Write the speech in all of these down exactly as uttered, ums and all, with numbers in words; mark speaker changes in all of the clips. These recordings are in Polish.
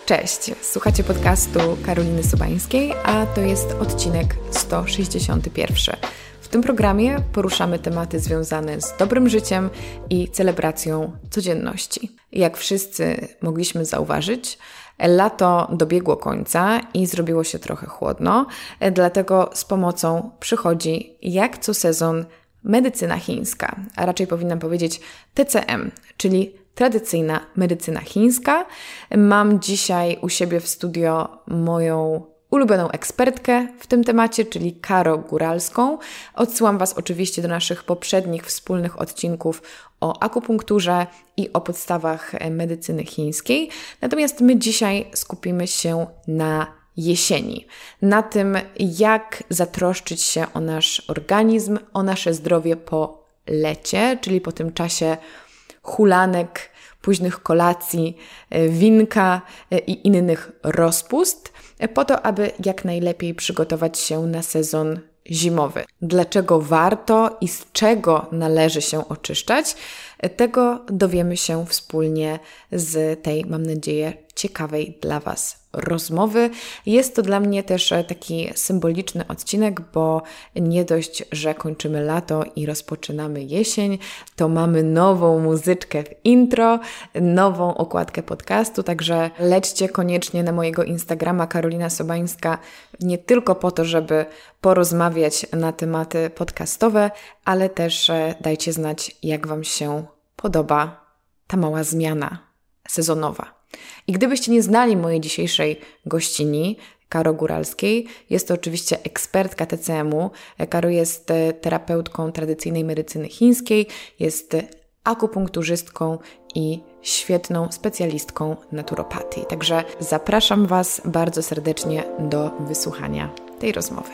Speaker 1: Cześć, słuchacie podcastu Karoliny Sobańskiej, a to jest odcinek sto sześćdziesiąty pierwszy. W tym programie poruszamy tematy związane z dobrym życiem i celebracją codzienności. Jak wszyscy mogliśmy zauważyć, lato dobiegło końca i zrobiło się trochę chłodno, dlatego z pomocą przychodzi jak co sezon medycyna chińska, a raczej powinnam powiedzieć T C M, czyli tradycyjna medycyna chińska. Mam dzisiaj u siebie w studio moją ulubioną ekspertkę w tym temacie, czyli Karo Góralską. Odsyłam Was oczywiście do naszych poprzednich wspólnych odcinków o akupunkturze i o podstawach medycyny chińskiej. Natomiast my dzisiaj skupimy się na jesieni, na tym, jak zatroszczyć się o nasz organizm, o nasze zdrowie po lecie, czyli po tym czasie hulanek, późnych kolacji, winka i innych rozpust, po to, aby jak najlepiej przygotować się na sezon zimowy. Dlaczego warto i z czego należy się oczyszczać? Tego dowiemy się wspólnie z tej, mam nadzieję, ciekawej dla Was rozmowy. Jest to dla mnie też taki symboliczny odcinek, bo nie dość, że kończymy lato i rozpoczynamy jesień, to mamy nową muzyczkę w intro, nową okładkę podcastu, także lećcie koniecznie na mojego Instagrama Karolina Sobańska, nie tylko po to, żeby porozmawiać na tematy podcastowe, ale też dajcie znać, jak Wam się podoba ta mała zmiana sezonowa. I gdybyście nie znali mojej dzisiejszej gościni, Karo Góralskiej, jest to oczywiście ekspertka T C M u. Karo jest terapeutką tradycyjnej medycyny chińskiej, jest akupunkturzystką i świetną specjalistką naturopatii. Także zapraszam Was bardzo serdecznie do wysłuchania tej rozmowy.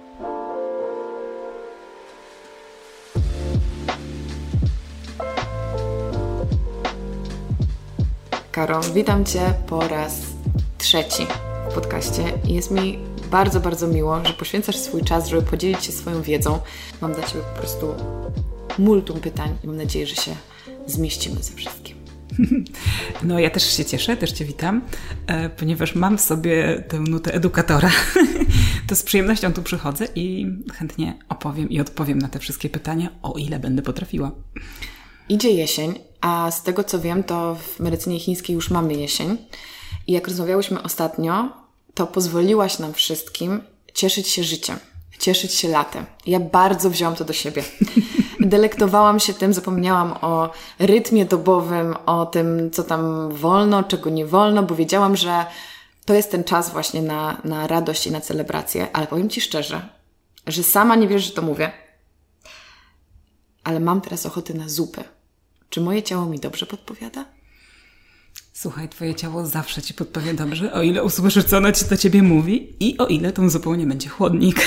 Speaker 1: Karo, witam Cię po raz trzeci w podcaście i jest mi bardzo, bardzo miło, że poświęcasz swój czas, żeby podzielić się swoją wiedzą. Mam dla Ciebie po prostu multum pytań i mam nadzieję, że się zmieścimy ze wszystkim.
Speaker 2: No ja też się cieszę, też Cię witam, ponieważ mam w sobie tę nutę edukatora. To z przyjemnością tu przychodzę i chętnie opowiem i odpowiem na te wszystkie pytania, o ile będę potrafiła.
Speaker 1: Idzie jesień, a z tego co wiem, to w medycynie chińskiej już mamy jesień. I jak rozmawiałyśmy ostatnio, to pozwoliłaś nam wszystkim cieszyć się życiem, cieszyć się latem. Ja bardzo wziąłam to do siebie. Delektowałam się tym, zapomniałam o rytmie dobowym, o tym, co tam wolno, czego nie wolno, bo wiedziałam, że to jest ten czas właśnie na, na radość i na celebrację. Ale powiem Ci szczerze, że sama nie wiesz, że to mówię, ale mam teraz ochotę na zupę. Czy moje ciało mi dobrze podpowiada?
Speaker 2: Słuchaj, Twoje ciało zawsze Ci podpowie dobrze, o ile usłyszysz, co ono Ci do Ciebie mówi i o ile tą zupą nie będzie chłodnik.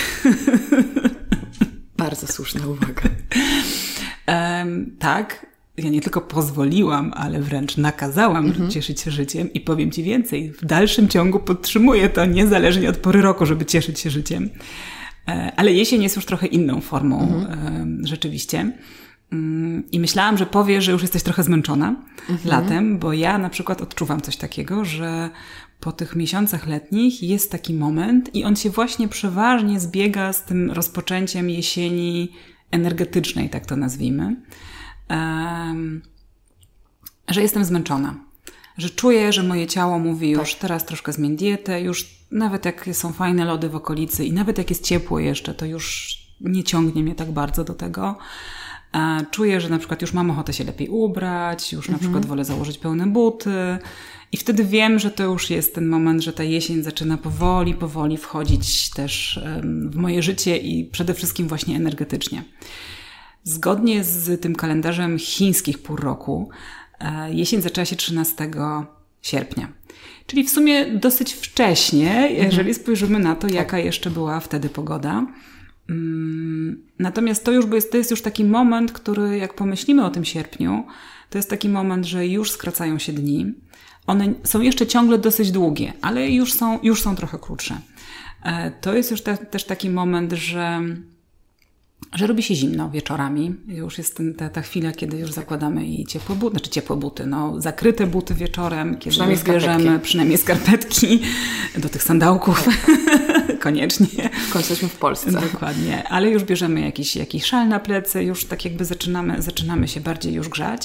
Speaker 1: Bardzo słuszna uwaga.
Speaker 2: um, tak, ja nie tylko pozwoliłam, ale wręcz nakazałam mhm. cieszyć się życiem i powiem Ci więcej. W dalszym ciągu podtrzymuję to niezależnie od pory roku, żeby cieszyć się życiem. Ale jesień jest już trochę inną formą mhm. rzeczywiście. I myślałam, że powie, że już jesteś trochę zmęczona mhm. latem, bo ja na przykład odczuwam coś takiego, że po tych miesiącach letnich jest taki moment i on się właśnie przeważnie zbiega z tym rozpoczęciem jesieni energetycznej, tak to nazwijmy, um, że jestem zmęczona. Że czuję, że moje ciało mówi już tak. Teraz troszkę zmień dietę, już nawet jak są fajne lody w okolicy i nawet jak jest ciepło jeszcze, to już nie ciągnie mnie tak bardzo do tego. Czuję, że na przykład już mam ochotę się lepiej ubrać, już na mhm. przykład wolę założyć pełne buty i wtedy wiem, że to już jest ten moment, że ta jesień zaczyna powoli, powoli wchodzić też w moje życie i przede wszystkim właśnie energetycznie. Zgodnie z tym kalendarzem chińskich pół roku jesień zaczęła się trzynastego sierpnia. Czyli w sumie dosyć wcześnie, jeżeli mhm. spojrzymy na to, jaka tak. jeszcze była wtedy pogoda. Natomiast to już jest, to jest już taki moment, który jak pomyślimy o tym sierpniu, to jest taki moment, że już skracają się dni. One są jeszcze ciągle dosyć długie, ale już są, już są trochę krótsze. To jest już te, też taki moment, że że robi się zimno wieczorami. Już jest ten, ta, ta chwila, kiedy już zakładamy i ciepłe buty, znaczy ciepłe buty, no zakryte buty wieczorem, kiedy
Speaker 1: przynajmniej
Speaker 2: bierzemy
Speaker 1: skarpetki.
Speaker 2: przynajmniej skarpetki do tych sandałków. Koniecznie.
Speaker 1: W końcu jesteśmy w Polsce.
Speaker 2: Dokładnie. Ale już bierzemy jakiś, jakiś szal na plecy, już tak jakby zaczynamy, zaczynamy się bardziej już grzać.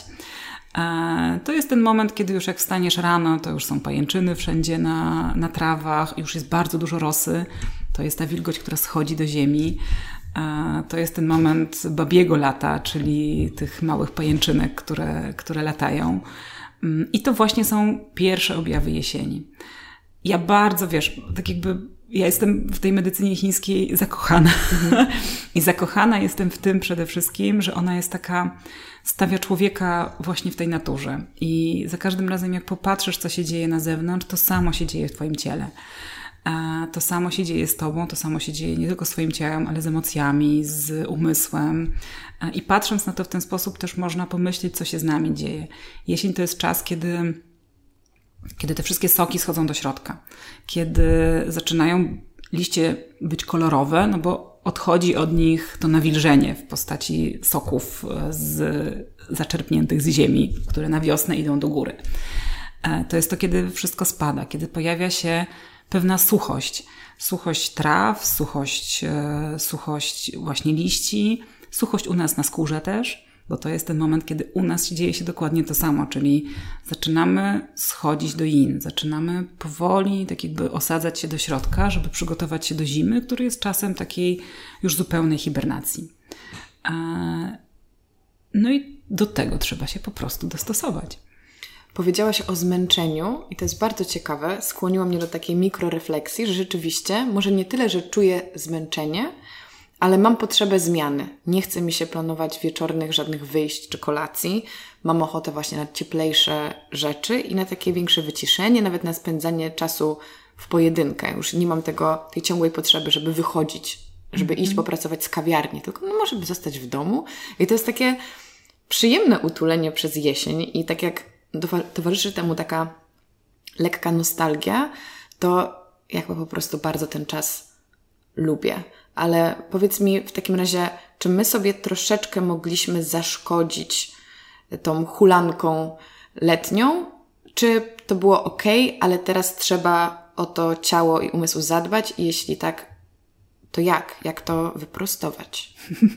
Speaker 2: To jest ten moment, kiedy już jak wstaniesz rano, to już są pajęczyny wszędzie na, na trawach, już jest bardzo dużo rosy. To jest ta wilgoć, która schodzi do ziemi. To jest ten moment babiego lata, czyli tych małych pajęczynek, które, które latają. I to właśnie są pierwsze objawy jesieni. Ja bardzo, wiesz, tak jakby ja jestem w tej medycynie chińskiej zakochana. Mhm. I zakochana jestem w tym przede wszystkim, że ona jest taka, stawia człowieka właśnie w tej naturze. I za każdym razem, jak popatrzysz, co się dzieje na zewnątrz, to samo się dzieje w twoim ciele. To samo się dzieje z tobą, to samo się dzieje nie tylko z twoim ciałem, ale z emocjami, z umysłem. I patrząc na to w ten sposób też można pomyśleć, co się z nami dzieje. Jesień to jest czas, kiedy, kiedy te wszystkie soki schodzą do środka. Kiedy zaczynają liście być kolorowe, no bo odchodzi od nich to nawilżenie w postaci soków z, zaczerpniętych z ziemi, które na wiosnę idą do góry. To jest to, kiedy wszystko spada, kiedy pojawia się pewna suchość. Suchość traw, suchość, e, suchość właśnie liści, suchość u nas na skórze też, bo to jest ten moment, kiedy u nas dzieje się dokładnie to samo, czyli zaczynamy schodzić do yin, zaczynamy powoli tak jakby osadzać się do środka, żeby przygotować się do zimy, który jest czasem takiej już zupełnej hibernacji. E, no i do tego trzeba się po prostu dostosować.
Speaker 1: Powiedziałaś o zmęczeniu i to jest bardzo ciekawe. Skłoniło mnie do takiej mikrorefleksji, że rzeczywiście może nie tyle, że czuję zmęczenie, ale mam potrzebę zmiany. Nie chce mi się planować wieczornych żadnych wyjść czy kolacji. Mam ochotę właśnie na cieplejsze rzeczy i na takie większe wyciszenie, nawet na spędzanie czasu w pojedynkę. Już nie mam tego, tej ciągłej potrzeby, żeby wychodzić, żeby mm-hmm. iść popracować z kawiarni, tylko no może by zostać w domu. I to jest takie przyjemne utulenie przez jesień i tak jak towarzyszy temu taka lekka nostalgia, to jakby po prostu bardzo ten czas lubię. Ale powiedz mi w takim razie, czy my sobie troszeczkę mogliśmy zaszkodzić tą hulanką letnią? Czy to było okej, ale teraz trzeba o to ciało i umysł zadbać? I jeśli tak, to jak? Jak to wyprostować?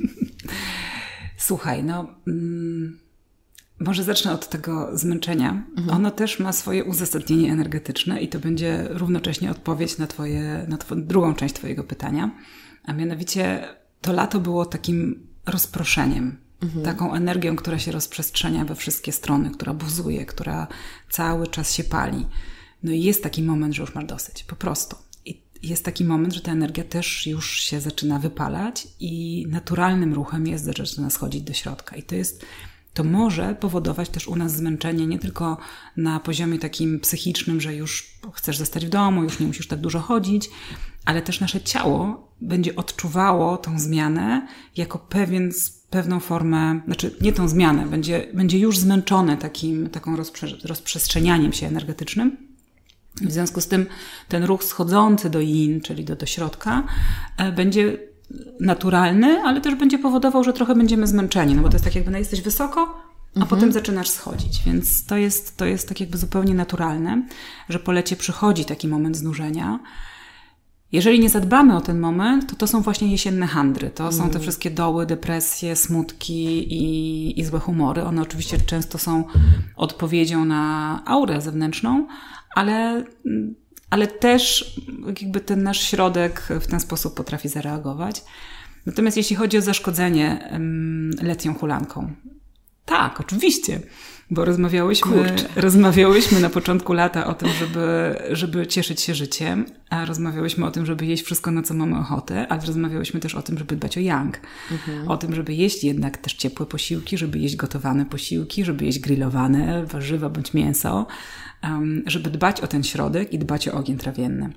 Speaker 2: Słuchaj, no... Mm... Może zacznę od tego zmęczenia. Mhm. Ono też ma swoje uzasadnienie energetyczne i to będzie równocześnie odpowiedź na twoje, na twoją, drugą część twojego pytania. A mianowicie to lato było takim rozproszeniem. Mhm. Taką energią, która się rozprzestrzenia we wszystkie strony, która buzuje, która cały czas się pali. No i jest taki moment, że już masz dosyć. Po prostu. I jest taki moment, że ta energia też już się zaczyna wypalać i naturalnym ruchem jest, że zaczyna schodzić do środka. I to jest... To może powodować też u nas zmęczenie nie tylko na poziomie takim psychicznym, że już chcesz zostać w domu, już nie musisz tak dużo chodzić, ale też nasze ciało będzie odczuwało tą zmianę jako pewien, pewną formę, znaczy nie tą zmianę, będzie, będzie już zmęczone takim, taką rozprze- rozprzestrzenianiem się energetycznym. W związku z tym ten ruch schodzący do yin, czyli do, do środka, będzie naturalny, ale też będzie powodował, że trochę będziemy zmęczeni, no bo to jest tak jakby no jesteś wysoko, a mhm. potem zaczynasz schodzić, więc to jest, to jest tak jakby zupełnie naturalne, że po lecie przychodzi taki moment znużenia. Jeżeli nie zadbamy o ten moment, to to są właśnie jesienne handry, to mhm. są te wszystkie doły, depresje, smutki i, i złe humory. One oczywiście często są odpowiedzią na aurę zewnętrzną, ale... ale też jakby ten nasz środek w ten sposób potrafi zareagować. Natomiast jeśli chodzi o zaszkodzenie um, letnią hulanką, tak, oczywiście, bo rozmawiałyśmy, rozmawiałyśmy na początku lata o tym, żeby, żeby cieszyć się życiem, a rozmawiałyśmy o tym, żeby jeść wszystko, na co mamy ochotę, ale rozmawiałyśmy też o tym, żeby dbać o yang. Mhm. O tym, żeby jeść jednak też ciepłe posiłki, żeby jeść gotowane posiłki, żeby jeść grillowane warzywa bądź mięso, um, żeby dbać o ten środek i dbać o ogień trawienny.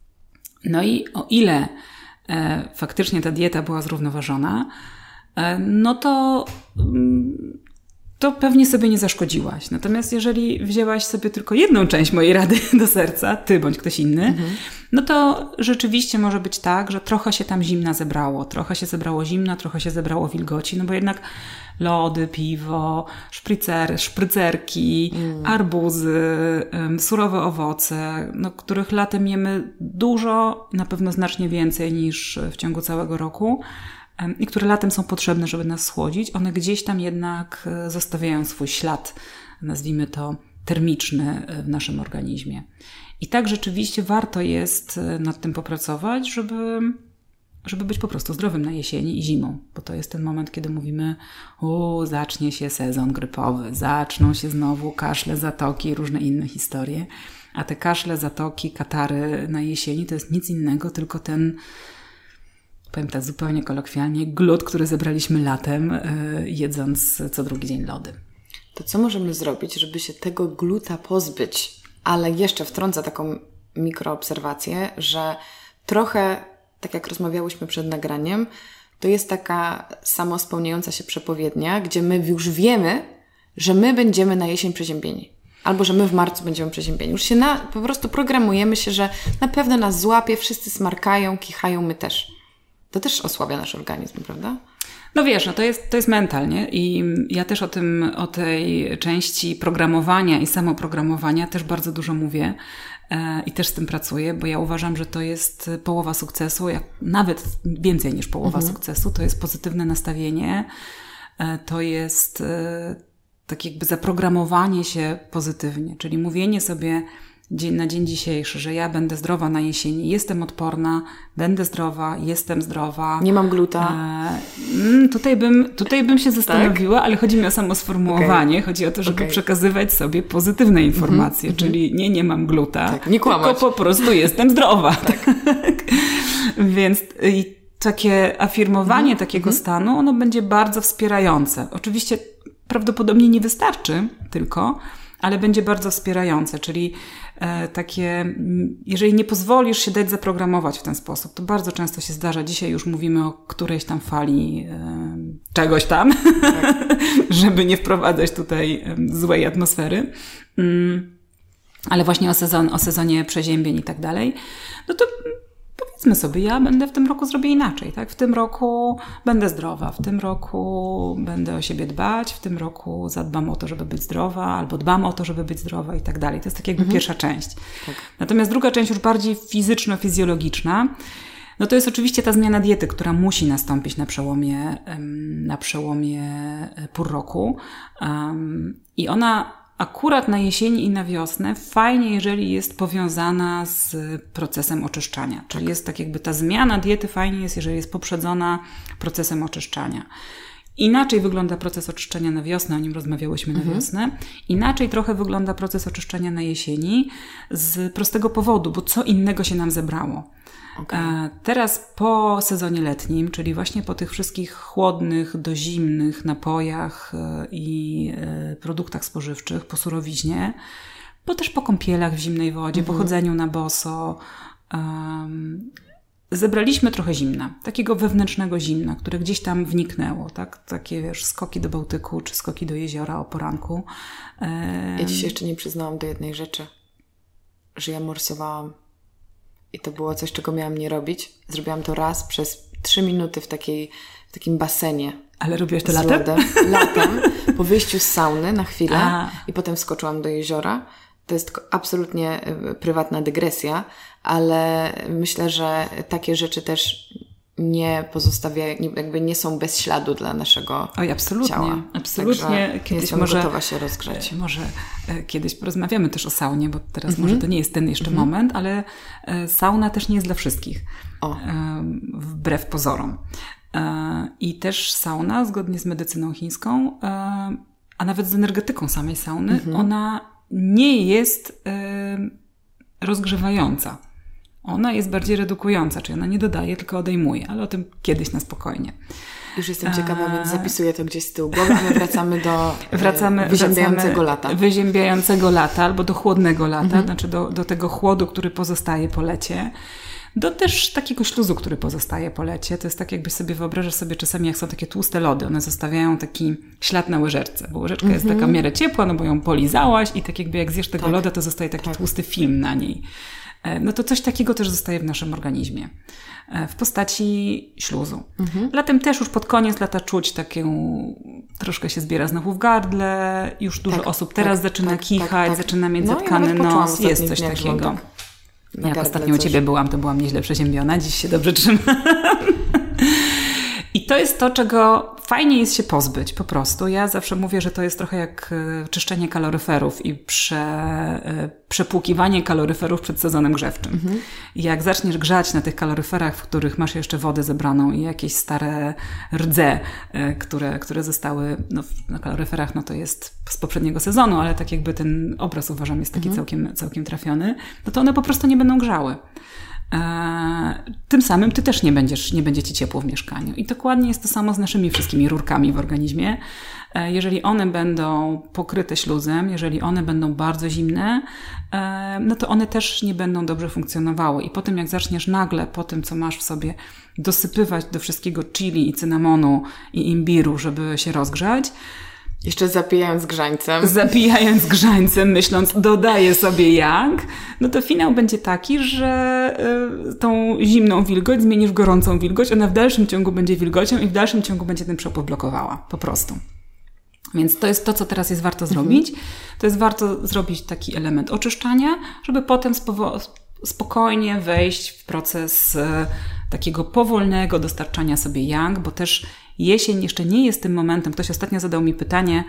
Speaker 2: No i o ile e, faktycznie ta dieta była zrównoważona, e, no to... Mm, to pewnie sobie nie zaszkodziłaś. Natomiast jeżeli wzięłaś sobie tylko jedną część mojej rady do serca, ty bądź ktoś inny, mhm. no to rzeczywiście może być tak, że trochę się tam zimna zebrało. Trochę się zebrało zimna, trochę się zebrało wilgoci, no bo jednak lody, piwo, szpricer, szprycerki, mm. arbuzy, um, surowe owoce, no, których latem jemy dużo, na pewno znacznie więcej niż w ciągu całego roku, i które latem są potrzebne, żeby nas schłodzić, one gdzieś tam jednak zostawiają swój ślad, nazwijmy to termiczny, w naszym organizmie. I tak rzeczywiście warto jest nad tym popracować, żeby, żeby być po prostu zdrowym na jesieni i zimą, bo to jest ten moment, kiedy mówimy, o, zacznie się sezon grypowy, zaczną się znowu kaszle, zatoki i różne inne historie, a te kaszle, zatoki, katary na jesieni to jest nic innego, tylko ten, powiem tak zupełnie kolokwialnie, glut, który zebraliśmy latem, yy, jedząc co drugi dzień lody.
Speaker 1: To co możemy zrobić, żeby się tego gluta pozbyć? Ale jeszcze wtrącę taką mikroobserwację, że trochę, tak jak rozmawiałyśmy przed nagraniem, to jest taka samospełniająca się przepowiednia, gdzie my już wiemy, że my będziemy na jesień przeziębieni. Albo, że my w marcu będziemy przeziębieni. Już się na, po prostu programujemy się, że na pewno nas złapie, wszyscy smarkają, kichają, my też. To też osłabia nasz organizm, prawda?
Speaker 2: No wiesz, no to jest, to jest mental, nie? I ja też o tym, o tej części programowania i samoprogramowania też bardzo dużo mówię e, i też z tym pracuję, bo ja uważam, że to jest połowa sukcesu, jak, nawet więcej niż połowa mhm. sukcesu, to jest pozytywne nastawienie, e, to jest e, tak jakby zaprogramowanie się pozytywnie, czyli mówienie sobie dzień na dzień dzisiejszy, że ja będę zdrowa na jesieni, jestem odporna, będę zdrowa, jestem zdrowa.
Speaker 1: Nie mam gluta.
Speaker 2: E, tutaj, bym, tutaj bym się zastanowiła, tak? Ale chodzi mi o samo sformułowanie. Okay. Chodzi o to, żeby okay. przekazywać sobie pozytywne informacje, mm-hmm. czyli nie, nie mam gluta,
Speaker 1: tak, nie kłamać.
Speaker 2: Tylko po prostu jestem zdrowa. Tak. Więc i takie afirmowanie mm-hmm. takiego mm-hmm. stanu, ono będzie bardzo wspierające. Oczywiście prawdopodobnie nie wystarczy tylko, ale będzie bardzo wspierające, czyli e, takie, jeżeli nie pozwolisz się dać zaprogramować w ten sposób, to bardzo często się zdarza, dzisiaj już mówimy o którejś tam fali e, czegoś tam, tak. żeby nie wprowadzać tutaj e, złej atmosfery, mm, ale właśnie o, sezon, o sezonie przeziębień i tak dalej, no to powiedzmy sobie, ja będę w tym roku zrobię inaczej, tak? W tym roku będę zdrowa, w tym roku będę o siebie dbać, w tym roku zadbam o to, żeby być zdrowa, albo dbam o to, żeby być zdrowa i tak dalej. To jest tak jakby mhm. pierwsza część. Tak. Natomiast druga część już bardziej fizyczno-fizjologiczna, no to jest oczywiście ta zmiana diety, która musi nastąpić na przełomie, na przełomie pół roku. Um, I ona akurat na jesieni i na wiosnę fajnie, jeżeli jest powiązana z procesem oczyszczania. Czyli jest tak jakby ta zmiana diety fajnie jest, jeżeli jest poprzedzona procesem oczyszczania. Inaczej wygląda proces oczyszczania na wiosnę, o nim rozmawiałyśmy mhm. na wiosnę. Inaczej trochę wygląda proces oczyszczania na jesieni z prostego powodu, bo co innego się nam zebrało. Okay. Teraz po sezonie letnim, czyli właśnie po tych wszystkich chłodnych, dozimnych napojach i produktach spożywczych, po surowiźnie, bo też po kąpielach w zimnej wodzie, mm-hmm. po chodzeniu na boso, um, zebraliśmy trochę zimna, takiego wewnętrznego zimna, które gdzieś tam wniknęło, tak? Takie, wiesz, skoki do Bałtyku, czy skoki do jeziora o poranku. Um,
Speaker 1: ja dzisiaj jeszcze nie przyznałam do jednej rzeczy, że ja morsowałam. I to było coś, czego miałam nie robić. Zrobiłam to raz przez trzy minuty w, takiej, w takim basenie.
Speaker 2: Ale robiłaś to latem?
Speaker 1: Lodem. Latem, po wyjściu z sauny na chwilę A. i potem wskoczyłam do jeziora. To jest absolutnie prywatna dygresja, ale myślę, że takie rzeczy też nie pozostawiają, jakby nie są bez śladu dla naszego
Speaker 2: Oj, absolutnie,
Speaker 1: ciała.
Speaker 2: Absolutnie.
Speaker 1: Także
Speaker 2: kiedyś
Speaker 1: jestem
Speaker 2: może,
Speaker 1: gotowa się rozgrzeć.
Speaker 2: Może kiedyś porozmawiamy też o saunie, bo teraz mm-hmm. może to nie jest ten jeszcze mm-hmm. moment, ale sauna też nie jest dla wszystkich. O. Wbrew pozorom. I też sauna, zgodnie z medycyną chińską, a nawet z energetyką samej sauny, mm-hmm. ona nie jest rozgrzewająca. Ona jest bardziej redukująca, czyli ona nie dodaje, tylko odejmuje, ale o tym kiedyś na spokojnie.
Speaker 1: Już jestem ciekawa, a... więc zapisuję to gdzieś z tyłu głowy, a my wracamy do
Speaker 2: wracamy,
Speaker 1: wyziębiającego
Speaker 2: wracamy
Speaker 1: lata.
Speaker 2: Wyziębiającego lata albo do chłodnego lata, mhm. znaczy do, do tego chłodu, który pozostaje po lecie. do też takiego śluzu, który pozostaje po lecie. To jest tak, jakbyś sobie wyobrażasz sobie czasami, jak są takie tłuste lody, one zostawiają taki ślad na łyżeczce, bo łyżeczka mm-hmm. jest taka w miarę ciepła, no bo ją polizałaś i tak jakby jak zjesz tego tak. loda, to zostaje taki tak. tłusty film na niej. No to coś takiego też zostaje w naszym organizmie. W postaci śluzu. Mhm. Latem też już pod koniec lata czuć taką, troszkę się zbiera znowu w gardle, już dużo tak, osób teraz tak, zaczyna tak, kichać, tak, tak. zaczyna mieć no, zatkany ja nos, jest coś takiego. Tak jak ostatnio u Ciebie byłam, to byłam nieźle przeziębiona, dziś się dobrze trzymam. I to jest to, czego fajnie jest się pozbyć po prostu. Ja zawsze mówię, że to jest trochę jak czyszczenie kaloryferów i prze, przepłukiwanie kaloryferów przed sezonem grzewczym. Mhm. Jak zaczniesz grzać na tych kaloryferach, w których masz jeszcze wodę zebraną i jakieś stare rdze, które, które zostały no, na kaloryferach, no to jest z poprzedniego sezonu, ale tak jakby ten obraz uważam jest taki mhm. całkiem, całkiem trafiony, no to one po prostu nie będą grzały. Tym samym ty też nie będziesz, nie będzie ci ciepło w mieszkaniu. I dokładnie jest to samo z naszymi wszystkimi rurkami w organizmie. Jeżeli one będą pokryte śluzem, jeżeli one będą bardzo zimne, no to one też nie będą dobrze funkcjonowały. I potem jak zaczniesz nagle po tym, co masz w sobie, dosypywać do wszystkiego chili i cynamonu i imbiru, żeby się rozgrzać,
Speaker 1: jeszcze zapijając grzańcem.
Speaker 2: Zapijając grzańcem, myśląc, dodaję sobie yang, no to finał będzie taki, że y, tą zimną wilgoć zmienisz w gorącą wilgoć, ona w dalszym ciągu będzie wilgocią i w dalszym ciągu będzie ten przepływ blokowała. Po prostu. Więc to jest to, co teraz jest warto zrobić. Mhm. To jest warto zrobić taki element oczyszczania, żeby potem spowo- spokojnie wejść w proces y, takiego powolnego dostarczania sobie yang, bo też jesień jeszcze nie jest tym momentem. Ktoś ostatnio zadał mi pytanie,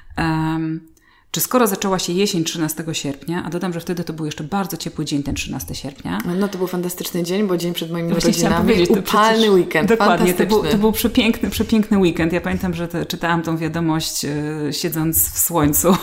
Speaker 2: um, czy skoro zaczęła się jesień trzynastego sierpnia, a dodam, że wtedy to był jeszcze bardzo ciepły dzień, ten trzynastego sierpnia.
Speaker 1: No to był fantastyczny dzień, bo dzień przed moimi urodzinami, upalny weekend.
Speaker 2: Dokładnie, to był, to był przepiękny, przepiękny weekend. Ja pamiętam, że te, czytałam tą wiadomość e, siedząc w słońcu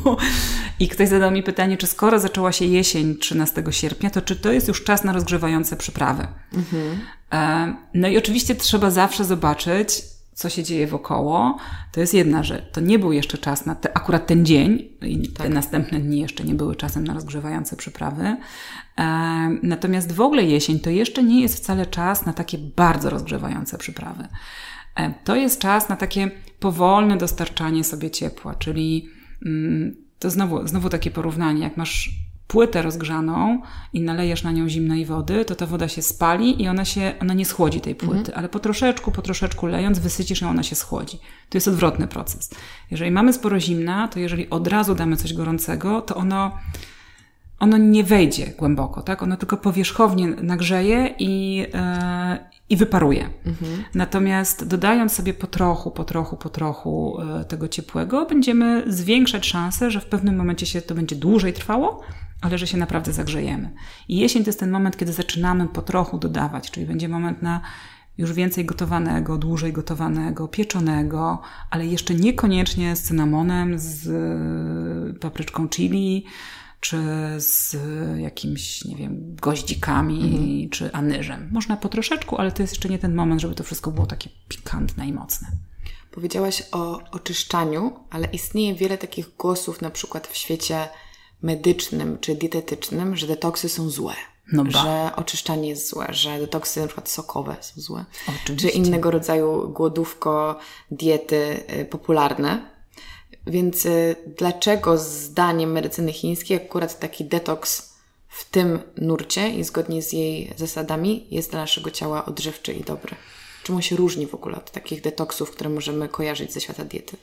Speaker 2: i ktoś zadał mi pytanie, czy skoro zaczęła się jesień trzynastego sierpnia, to czy to jest już czas na rozgrzewające przyprawy? Mhm. E, no i oczywiście trzeba zawsze zobaczyć, co się dzieje wokoło, to jest jedna rzecz. To nie był jeszcze czas na te, akurat ten dzień i tak. te następne dni jeszcze nie były czasem na rozgrzewające przyprawy. E, natomiast w ogóle jesień to jeszcze nie jest wcale czas na takie bardzo rozgrzewające przyprawy. E, to jest czas na takie powolne dostarczanie sobie ciepła, czyli mm, to znowu, znowu takie porównanie, jak masz płytę rozgrzaną i nalejesz na nią zimnej wody, to ta woda się spali i ona się, ona nie schłodzi tej płyty, mhm. ale po troszeczku, po troszeczku lejąc, wysycisz ją, ona się schłodzi. To jest odwrotny proces. Jeżeli mamy sporo zimna, to jeżeli od razu damy coś gorącego, to ono, ono nie wejdzie głęboko, tak? Ono tylko powierzchownie nagrzeje i, yy, i wyparuje. Mhm. Natomiast dodając sobie po trochu, po trochu, po trochu yy, tego ciepłego, będziemy zwiększać szansę, że w pewnym momencie się to będzie dłużej trwało, ale że się naprawdę zagrzejemy. I jesień to jest ten moment, kiedy zaczynamy po trochu dodawać, czyli będzie moment na już więcej gotowanego, dłużej gotowanego, pieczonego, ale jeszcze niekoniecznie z cynamonem, z papryczką chili, czy z jakimś, nie wiem, goździkami, mhm. czy anyżem. Można po troszeczku, ale to jest jeszcze nie ten moment, żeby to wszystko było takie pikantne i mocne.
Speaker 1: Powiedziałaś o oczyszczaniu, ale istnieje wiele takich głosów, na przykład w świecie medycznym czy dietetycznym, że detoksy są złe. No że oczyszczanie jest złe, że detoksy na przykład sokowe są złe. Oczywiście. Czy innego rodzaju głodówko, diety y, popularne. Więc y, dlaczego zdaniem medycyny chińskiej akurat taki detoks w tym nurcie i zgodnie z jej zasadami jest dla naszego ciała odżywczy i dobry? Czym on się różni w ogóle od takich detoksów, które możemy kojarzyć ze świata diety?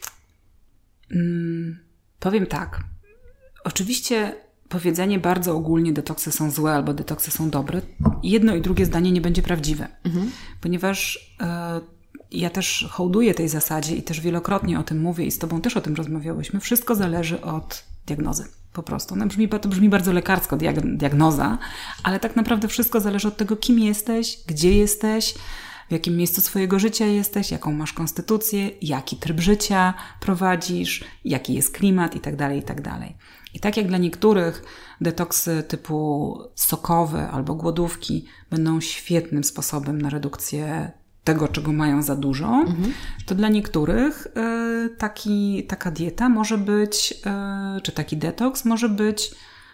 Speaker 2: Mm, powiem tak. Oczywiście powiedzenie bardzo ogólnie detoksy są złe albo detoksy są dobre, jedno i drugie zdanie nie będzie prawdziwe. Mhm. Ponieważ e, ja też hołduję tej zasadzie i też wielokrotnie o tym mówię i z Tobą też o tym rozmawiałyśmy. Wszystko zależy od diagnozy. Po prostu. No, brzmi, to brzmi bardzo lekarsko, diag- diagnoza, ale tak naprawdę wszystko zależy od tego, kim jesteś, gdzie jesteś, w jakim miejscu swojego życia jesteś, jaką masz konstytucję, jaki tryb życia prowadzisz, jaki jest klimat i tak dalej, i tak dalej. I tak jak dla niektórych detoksy typu sokowe albo głodówki będą świetnym sposobem na redukcję tego, czego mają za dużo, mhm. to dla niektórych y, taki, taka dieta może być, y, czy taki detoks może być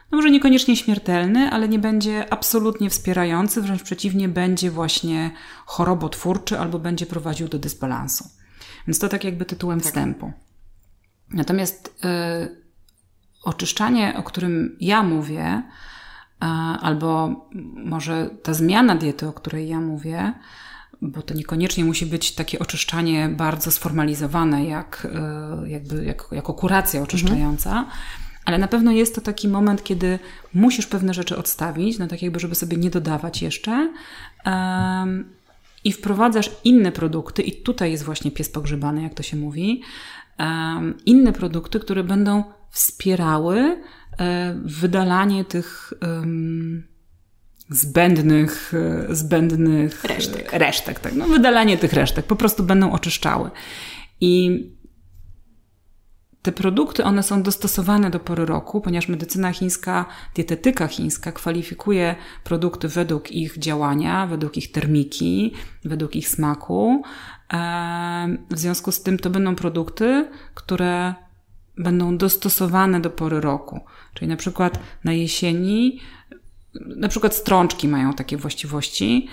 Speaker 2: no może niekoniecznie śmiertelny, ale nie będzie absolutnie wspierający, wręcz przeciwnie, będzie właśnie chorobotwórczy albo będzie prowadził do dysbalansu. Więc to tak jakby tytułem tak. wstępu. Natomiast y, oczyszczanie, o którym ja mówię, y, albo może ta zmiana diety, o której ja mówię, bo to niekoniecznie musi być takie oczyszczanie bardzo sformalizowane, jak, y, jakby, jak, jako kuracja oczyszczająca, mhm. ale na pewno jest to taki moment, kiedy musisz pewne rzeczy odstawić, no tak jakby, żeby sobie nie dodawać jeszcze, um, i wprowadzasz inne produkty, i tutaj jest właśnie pies pogrzebany, jak to się mówi, um, inne produkty, które będą wspierały um, wydalanie tych um, zbędnych, zbędnych
Speaker 1: resztek.
Speaker 2: resztek tak. No, wydalanie tych resztek, po prostu będą oczyszczały. I te produkty, one są dostosowane do pory roku, ponieważ medycyna chińska, dietetyka chińska kwalifikuje produkty według ich działania, według ich termiki, według ich smaku. W związku z tym to będą produkty, które będą dostosowane do pory roku. Czyli na przykład na jesieni, na przykład strączki mają takie właściwości.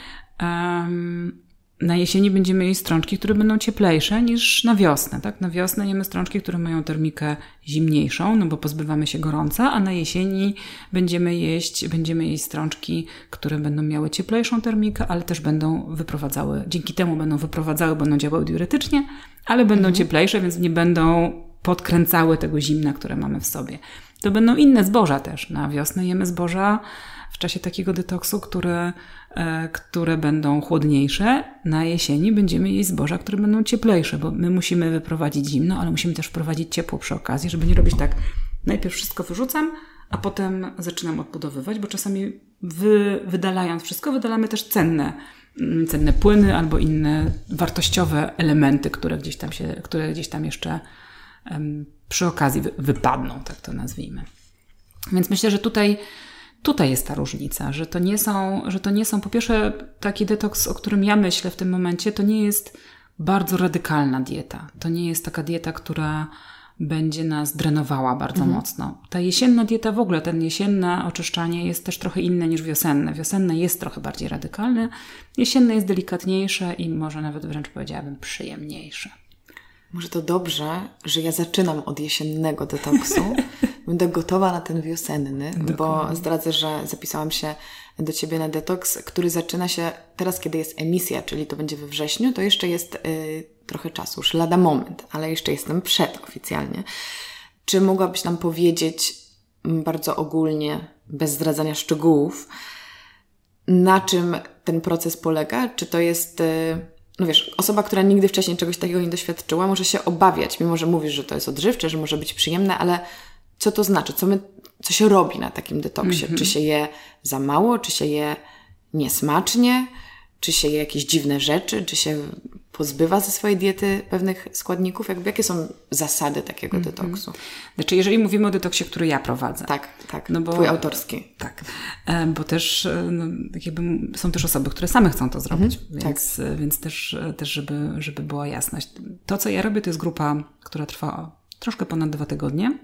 Speaker 2: Na jesieni będziemy jeść strączki, które będą cieplejsze niż na wiosnę. Tak? Na wiosnę jemy strączki, które mają termikę zimniejszą, no bo pozbywamy się gorąca, a na jesieni będziemy jeść, będziemy jeść strączki, które będą miały cieplejszą termikę, ale też będą wyprowadzały, dzięki temu będą wyprowadzały, będą działały diuretycznie, ale będą mhm. cieplejsze, więc nie będą podkręcały tego zimna, które mamy w sobie. To będą inne zboża też. Na wiosnę jemy zboża w czasie takiego detoksu, które, e, które będą chłodniejsze. Na jesieni będziemy jeść zboża, które będą cieplejsze, bo my musimy wyprowadzić zimno, ale musimy też wprowadzić ciepło przy okazji, żeby nie robić tak, najpierw wszystko wyrzucam, a potem zaczynam odbudowywać, bo czasami wy, wydalając wszystko, wydalamy też cenne, cenne płyny albo inne wartościowe elementy, które gdzieś tam się, które gdzieś tam jeszcze um, przy okazji wy, wypadną, tak to nazwijmy. Więc myślę, że tutaj Tutaj jest ta różnica, że to nie są, że to nie są, po pierwsze taki detoks, o którym ja myślę w tym momencie, to nie jest bardzo radykalna dieta. To nie jest taka dieta, która będzie nas drenowała bardzo mhm. mocno. Ta jesienna dieta w ogóle, ten jesienne oczyszczanie jest też trochę inne niż wiosenne. Wiosenne jest trochę bardziej radykalne, jesienne jest delikatniejsze i może nawet wręcz powiedziałabym przyjemniejsze.
Speaker 1: Może to dobrze, że ja zaczynam od jesiennego detoksu. Będę gotowa na ten wiosenny, Dokładnie. Bo zdradzę, że zapisałam się do Ciebie na detoks, który zaczyna się teraz, kiedy jest emisja, czyli to będzie we wrześniu, to jeszcze jest y, trochę czasu, już lada moment, ale jeszcze jestem przed oficjalnie. Czy mogłabyś nam powiedzieć bardzo ogólnie, bez zdradzania szczegółów, na czym ten proces polega? Czy to jest... Y, No wiesz, osoba, która nigdy wcześniej czegoś takiego nie doświadczyła, może się obawiać, mimo że mówisz, że to jest odżywcze, że może być przyjemne, ale co to znaczy? Co, my, co się robi na takim detoksie? Mm-hmm. Czy się je za mało? Czy się je niesmacznie? Czy się je jakieś dziwne rzeczy? Czy się pozbywa ze swojej diety pewnych składników? Jakby, jakie są zasady takiego mm-hmm. detoksu?
Speaker 2: Znaczy, jeżeli mówimy o detoksie, który ja prowadzę.
Speaker 1: Tak, tak.
Speaker 2: No bo,
Speaker 1: Twój autorski.
Speaker 2: Tak. Bo też no, jakby są też osoby, które same chcą to zrobić. Mm-hmm. Więc, tak. więc też, też żeby, żeby była jasność. To, co ja robię, to jest grupa, która trwa troszkę ponad dwa tygodnie.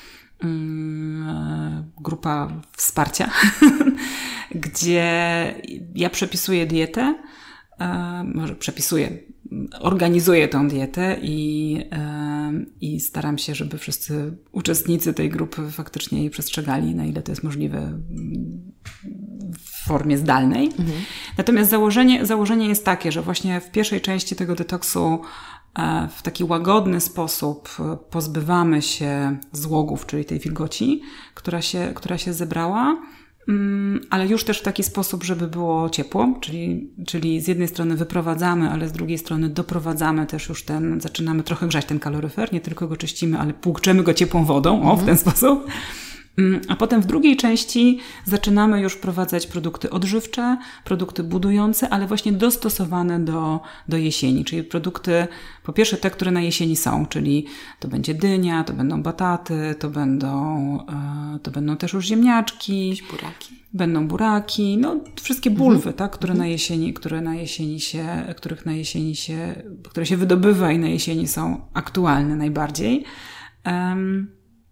Speaker 2: Grupa wsparcia, gdzie ja przepisuję dietę, może przepisuję, organizuję tą dietę i, i staram się, żeby wszyscy uczestnicy tej grupy faktycznie jej przestrzegali, na ile to jest możliwe w formie zdalnej. Mhm. Natomiast założenie, założenie jest takie, że właśnie w pierwszej części tego detoksu w taki łagodny sposób pozbywamy się złogów, czyli tej wilgoci, która się, która się zebrała, ale już też w taki sposób, żeby było ciepło, czyli, czyli z jednej strony wyprowadzamy, ale z drugiej strony doprowadzamy też już ten, zaczynamy trochę grzać ten kaloryfer, nie tylko go czyścimy, ale płukczemy go ciepłą wodą, o, w ten sposób. A potem w drugiej części zaczynamy już wprowadzać produkty odżywcze, produkty budujące, ale właśnie dostosowane do, do jesieni, czyli produkty, po pierwsze te, które na jesieni są, czyli to będzie dynia, to będą bataty, to będą, to będą też już ziemniaczki,
Speaker 1: buraki.
Speaker 2: Będą buraki, no wszystkie bulwy,
Speaker 1: mhm.
Speaker 2: tak, które
Speaker 1: mhm.
Speaker 2: na jesieni, które na jesieni się, których na jesieni się, które się wydobywa i na jesieni są aktualne najbardziej. Um,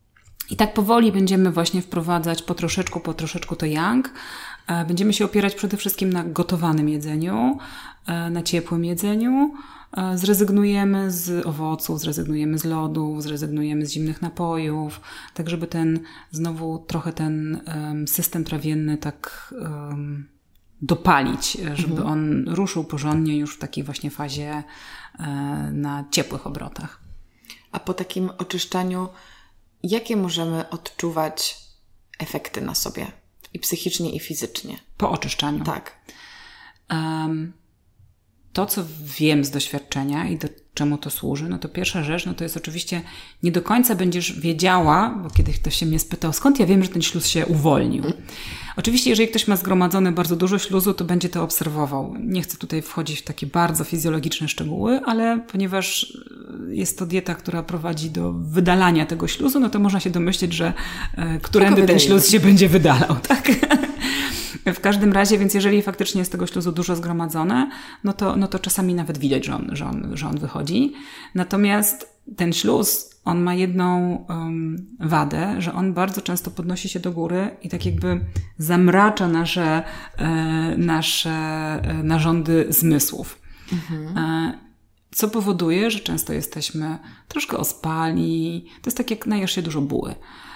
Speaker 2: I tak powoli będziemy właśnie wprowadzać po troszeczku, po troszeczku to yang. Będziemy się opierać przede wszystkim na gotowanym jedzeniu, na ciepłym jedzeniu. Zrezygnujemy z owoców, zrezygnujemy z lodów, zrezygnujemy z zimnych napojów, tak żeby ten, znowu trochę ten um, system trawienny tak um, dopalić, żeby mhm. on ruszył porządnie już w takiej właśnie fazie um, na ciepłych obrotach.
Speaker 1: A po takim oczyszczaniu, jakie możemy odczuwać efekty na sobie? I psychicznie, i fizycznie.
Speaker 2: Po oczyszczaniu?
Speaker 1: Tak.
Speaker 2: Um, To, co wiem z doświadczenia i do czemu to służy, no to pierwsza rzecz, no to jest oczywiście nie do końca będziesz wiedziała, bo kiedyś ktoś się mnie spytał, skąd ja wiem, że ten śluz się uwolnił. Hmm. Oczywiście, jeżeli ktoś ma zgromadzone bardzo dużo śluzu, to będzie to obserwował. Nie chcę tutaj wchodzić w takie bardzo fizjologiczne szczegóły, ale ponieważ jest to dieta, która prowadzi do wydalania tego śluzu, no to można się domyśleć, że e, którędy ten śluz się będzie wydalał, tak? W każdym razie, więc jeżeli faktycznie jest tego śluzu dużo zgromadzone, no to, no to czasami nawet widać, że on, że on, że on wychodzi. Natomiast ten śluz, on ma jedną um, wadę, że on bardzo często podnosi się do góry i tak jakby zamracza nasze, e, nasze e, narządy zmysłów. Mhm. E, co powoduje, że często jesteśmy troszkę ospali. To jest tak, jak najesz się dużo buły.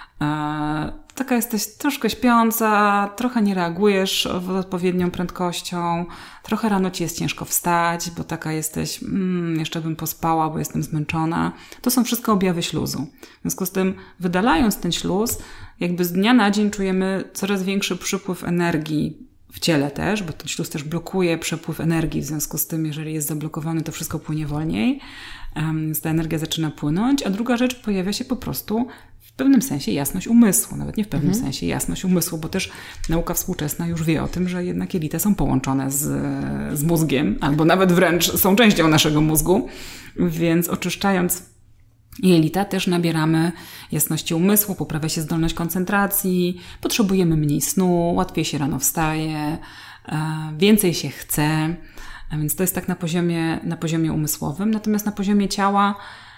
Speaker 2: Taka jesteś troszkę śpiąca, trochę nie reagujesz z odpowiednią prędkością, trochę rano ci jest ciężko wstać, bo taka jesteś, mm, jeszcze bym pospała, bo jestem zmęczona. To są wszystko objawy śluzu. W związku z tym, wydalając ten śluz, jakby z dnia na dzień czujemy coraz większy przypływ energii w ciele też, bo ten śluz też blokuje przepływ energii, w związku z tym, jeżeli jest zablokowany, to wszystko płynie wolniej, więc ta energia zaczyna płynąć. A druga rzecz, pojawia się po prostu w pewnym sensie jasność umysłu, nawet nie w pewnym mhm. sensie jasność umysłu, bo też nauka współczesna już wie o tym, że jednak jelita są połączone z, z mózgiem, albo nawet wręcz są częścią naszego mózgu, więc oczyszczając jelita też nabieramy jasności umysłu, poprawia się zdolność koncentracji, potrzebujemy mniej snu, łatwiej się rano wstaje, więcej się chce, a więc to jest tak na poziomie, na poziomie umysłowym. Natomiast na poziomie ciała,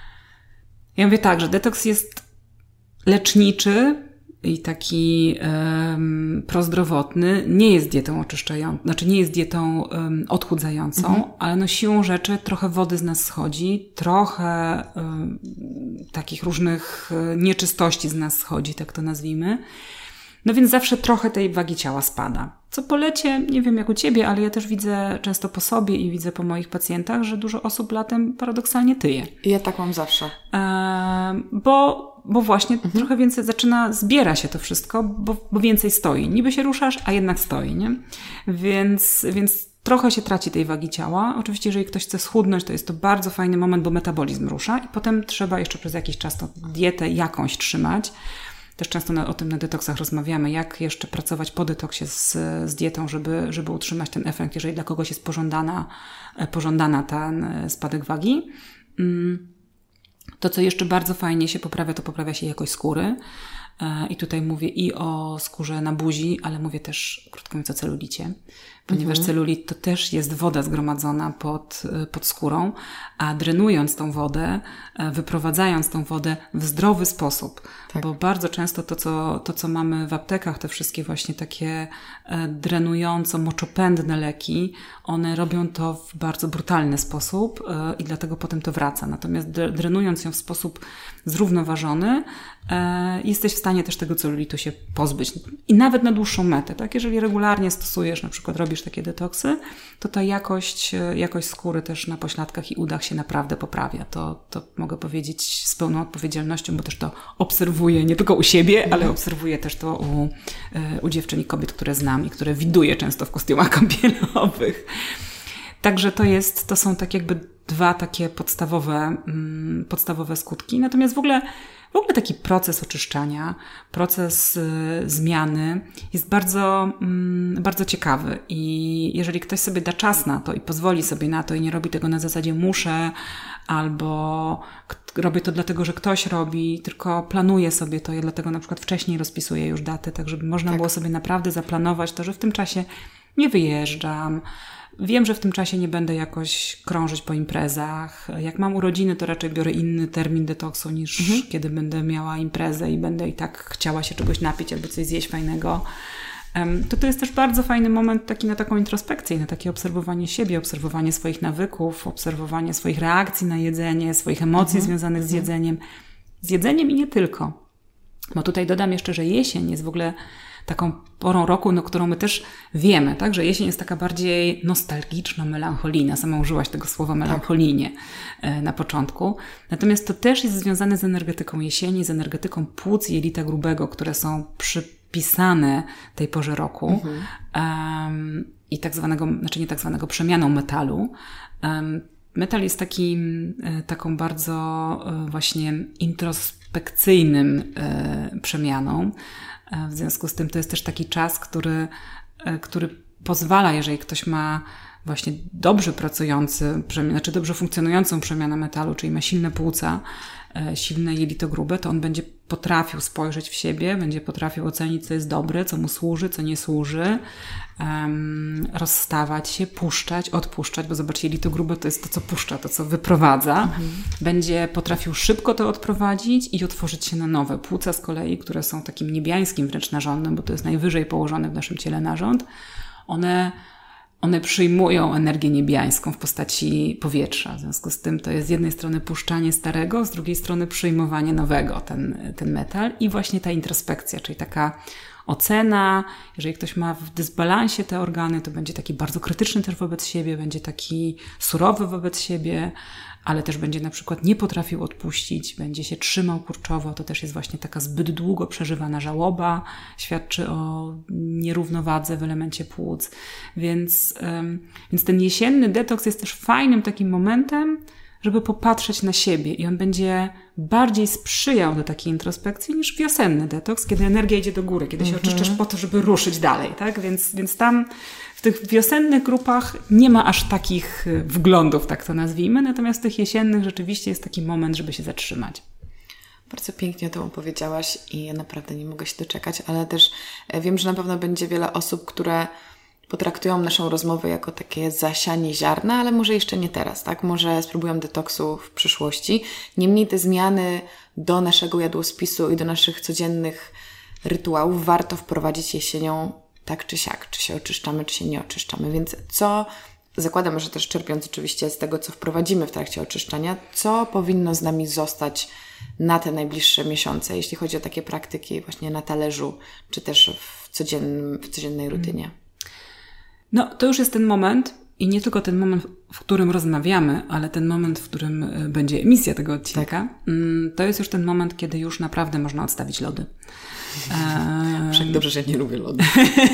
Speaker 2: ja mówię tak, że detoks jest leczniczy i taki um, prozdrowotny, nie jest dietą oczyszczającą, znaczy nie jest dietą um, odchudzającą, mhm. ale no siłą rzeczy trochę wody z nas schodzi, trochę um, takich różnych nieczystości z nas schodzi, tak to nazwijmy. No więc zawsze trochę tej wagi ciała spada. Co po lecie, nie wiem jak u Ciebie, ale ja też widzę często po sobie i widzę po moich pacjentach, że dużo osób latem paradoksalnie tyje.
Speaker 1: Ja tak mam zawsze.
Speaker 2: E, bo, bo właśnie mhm. trochę więcej zaczyna, zbiera się to wszystko, bo, bo więcej stoi. Niby się ruszasz, a jednak stoi, nie? Więc, więc trochę się traci tej wagi ciała. Oczywiście, jeżeli ktoś chce schudnąć, to jest to bardzo fajny moment, bo metabolizm rusza i potem trzeba jeszcze przez jakiś czas tą dietę jakąś trzymać. Też często na, o tym na detoksach rozmawiamy, jak jeszcze pracować po detoksie z, z dietą, żeby, żeby utrzymać ten efekt, jeżeli dla kogoś jest pożądana, pożądana ten spadek wagi. To, co jeszcze bardzo fajnie się poprawia, to poprawia się jakość skóry. I tutaj mówię i o skórze na buzi, ale mówię też, krótko mówiąc, o celulicie. Ponieważ mhm. celulit to też jest woda zgromadzona pod, pod skórą, a drenując tą wodę, wyprowadzając tą wodę w zdrowy sposób. Tak. Bo bardzo często to co, to, co mamy w aptekach, te wszystkie właśnie takie drenująco, moczopędne leki, one robią to w bardzo brutalny sposób i dlatego potem to wraca. Natomiast drenując ją w sposób zrównoważony, jesteś w stanie też tego celulitu się pozbyć. I nawet na dłuższą metę, tak? Jeżeli regularnie stosujesz, na przykład robisz takie detoksy, to ta jakość, jakość skóry też na pośladkach i udach się naprawdę poprawia. To, to mogę powiedzieć z pełną odpowiedzialnością, bo też to obserwuję nie tylko u siebie, ale obserwuję też to u, u dziewczyn i kobiet, które znam i które widuję często w kostiumach kąpielowych. Także to jest, to są tak jakby dwa takie podstawowe, mm, podstawowe skutki. Natomiast w ogóle W ogóle taki proces oczyszczania, proces y, zmiany jest bardzo, mm, bardzo ciekawy i jeżeli ktoś sobie da czas na to i pozwoli sobie na to i nie robi tego na zasadzie muszę albo k- robię to dlatego, że ktoś robi, tylko planuje sobie to, ja dlatego na przykład wcześniej rozpisuję już daty, tak żeby można tak. było sobie naprawdę zaplanować to, że w tym czasie nie wyjeżdżam. Wiem, że w tym czasie nie będę jakoś krążyć po imprezach. Jak mam urodziny, to raczej biorę inny termin detoksu niż mhm. kiedy będę miała imprezę i będę i tak chciała się czegoś napić albo coś zjeść fajnego. To to jest też bardzo fajny moment taki na taką introspekcję, na takie obserwowanie siebie, obserwowanie swoich nawyków, obserwowanie swoich reakcji na jedzenie, swoich emocji mhm. związanych z jedzeniem. Z jedzeniem i nie tylko. Bo tutaj dodam jeszcze, że jesień jest w ogóle taką porą roku, no, którą my też wiemy, tak? Że jesień jest taka bardziej nostalgiczna, melancholijna. Sama użyłaś tego słowa melancholijnie tak. na początku. Natomiast to też jest związane z energetyką jesieni, z energetyką płuc i jelita grubego, które są przypisane tej porze roku mhm. um, i tak zwanego, znaczy nie tak zwanego przemianą metalu. Um, metal jest takim, taką bardzo właśnie introspekcyjnym przemianą. W związku z tym to jest też taki czas, który, który pozwala, jeżeli ktoś ma właśnie dobrze pracujący, znaczy dobrze funkcjonującą przemianę metalu, czyli ma silne płuca, silne jelito grube, to on będzie potrafił spojrzeć w siebie, będzie potrafił ocenić, co jest dobre, co mu służy, co nie służy, um, rozstawać się, puszczać, odpuszczać, bo zobaczcie, jelito grube to jest to, co puszcza, to, co wyprowadza. Mhm. Będzie potrafił szybko to odprowadzić i otworzyć się na nowe. Płuca z kolei, które są takim niebiańskim wręcz narządem, bo to jest najwyżej położony w naszym ciele narząd, one One przyjmują energię niebiańską w postaci powietrza. W związku z tym to jest z jednej strony puszczanie starego, z drugiej strony przyjmowanie nowego, ten, ten metal i właśnie ta introspekcja, czyli taka ocena. Jeżeli ktoś ma w dysbalansie te organy, to będzie taki bardzo krytyczny też wobec siebie, będzie taki surowy wobec siebie, ale też będzie na przykład nie potrafił odpuścić, będzie się trzymał kurczowo, to też jest właśnie taka zbyt długo przeżywana żałoba, świadczy o nierównowadze w elemencie płuc. Więc, um, więc ten jesienny detoks jest też fajnym takim momentem, żeby popatrzeć na siebie i on będzie bardziej sprzyjał do takiej introspekcji niż wiosenny detoks, kiedy energia idzie do góry, kiedy się mhm. oczyszczasz po to, żeby ruszyć dalej, tak? Więc, więc tam w tych wiosennych grupach nie ma aż takich wglądów, tak to nazwijmy, natomiast w tych jesiennych rzeczywiście jest taki moment, żeby się zatrzymać.
Speaker 1: Bardzo pięknie o tym opowiedziałaś i ja naprawdę nie mogę się doczekać, ale też wiem, że na pewno będzie wiele osób, które potraktują naszą rozmowę jako takie zasianie ziarna, ale może jeszcze nie teraz, tak? Może spróbują detoksu w przyszłości. Niemniej te zmiany do naszego jadłospisu i do naszych codziennych rytuałów warto wprowadzić jesienią tak czy siak, czy się oczyszczamy, czy się nie oczyszczamy. Więc co, zakładam, że też czerpiąc oczywiście z tego, co wprowadzimy w trakcie oczyszczania, co powinno z nami zostać na te najbliższe miesiące, jeśli chodzi o takie praktyki właśnie na talerzu, czy też w, codziennym, w codziennej rutynie?
Speaker 2: No, to już jest ten moment i nie tylko ten moment, w którym rozmawiamy, ale ten moment, w którym będzie emisja tego odcinka. Tak. To jest już ten moment, kiedy już naprawdę można odstawić lody.
Speaker 1: Wszak dobrze, że nie lubię lody.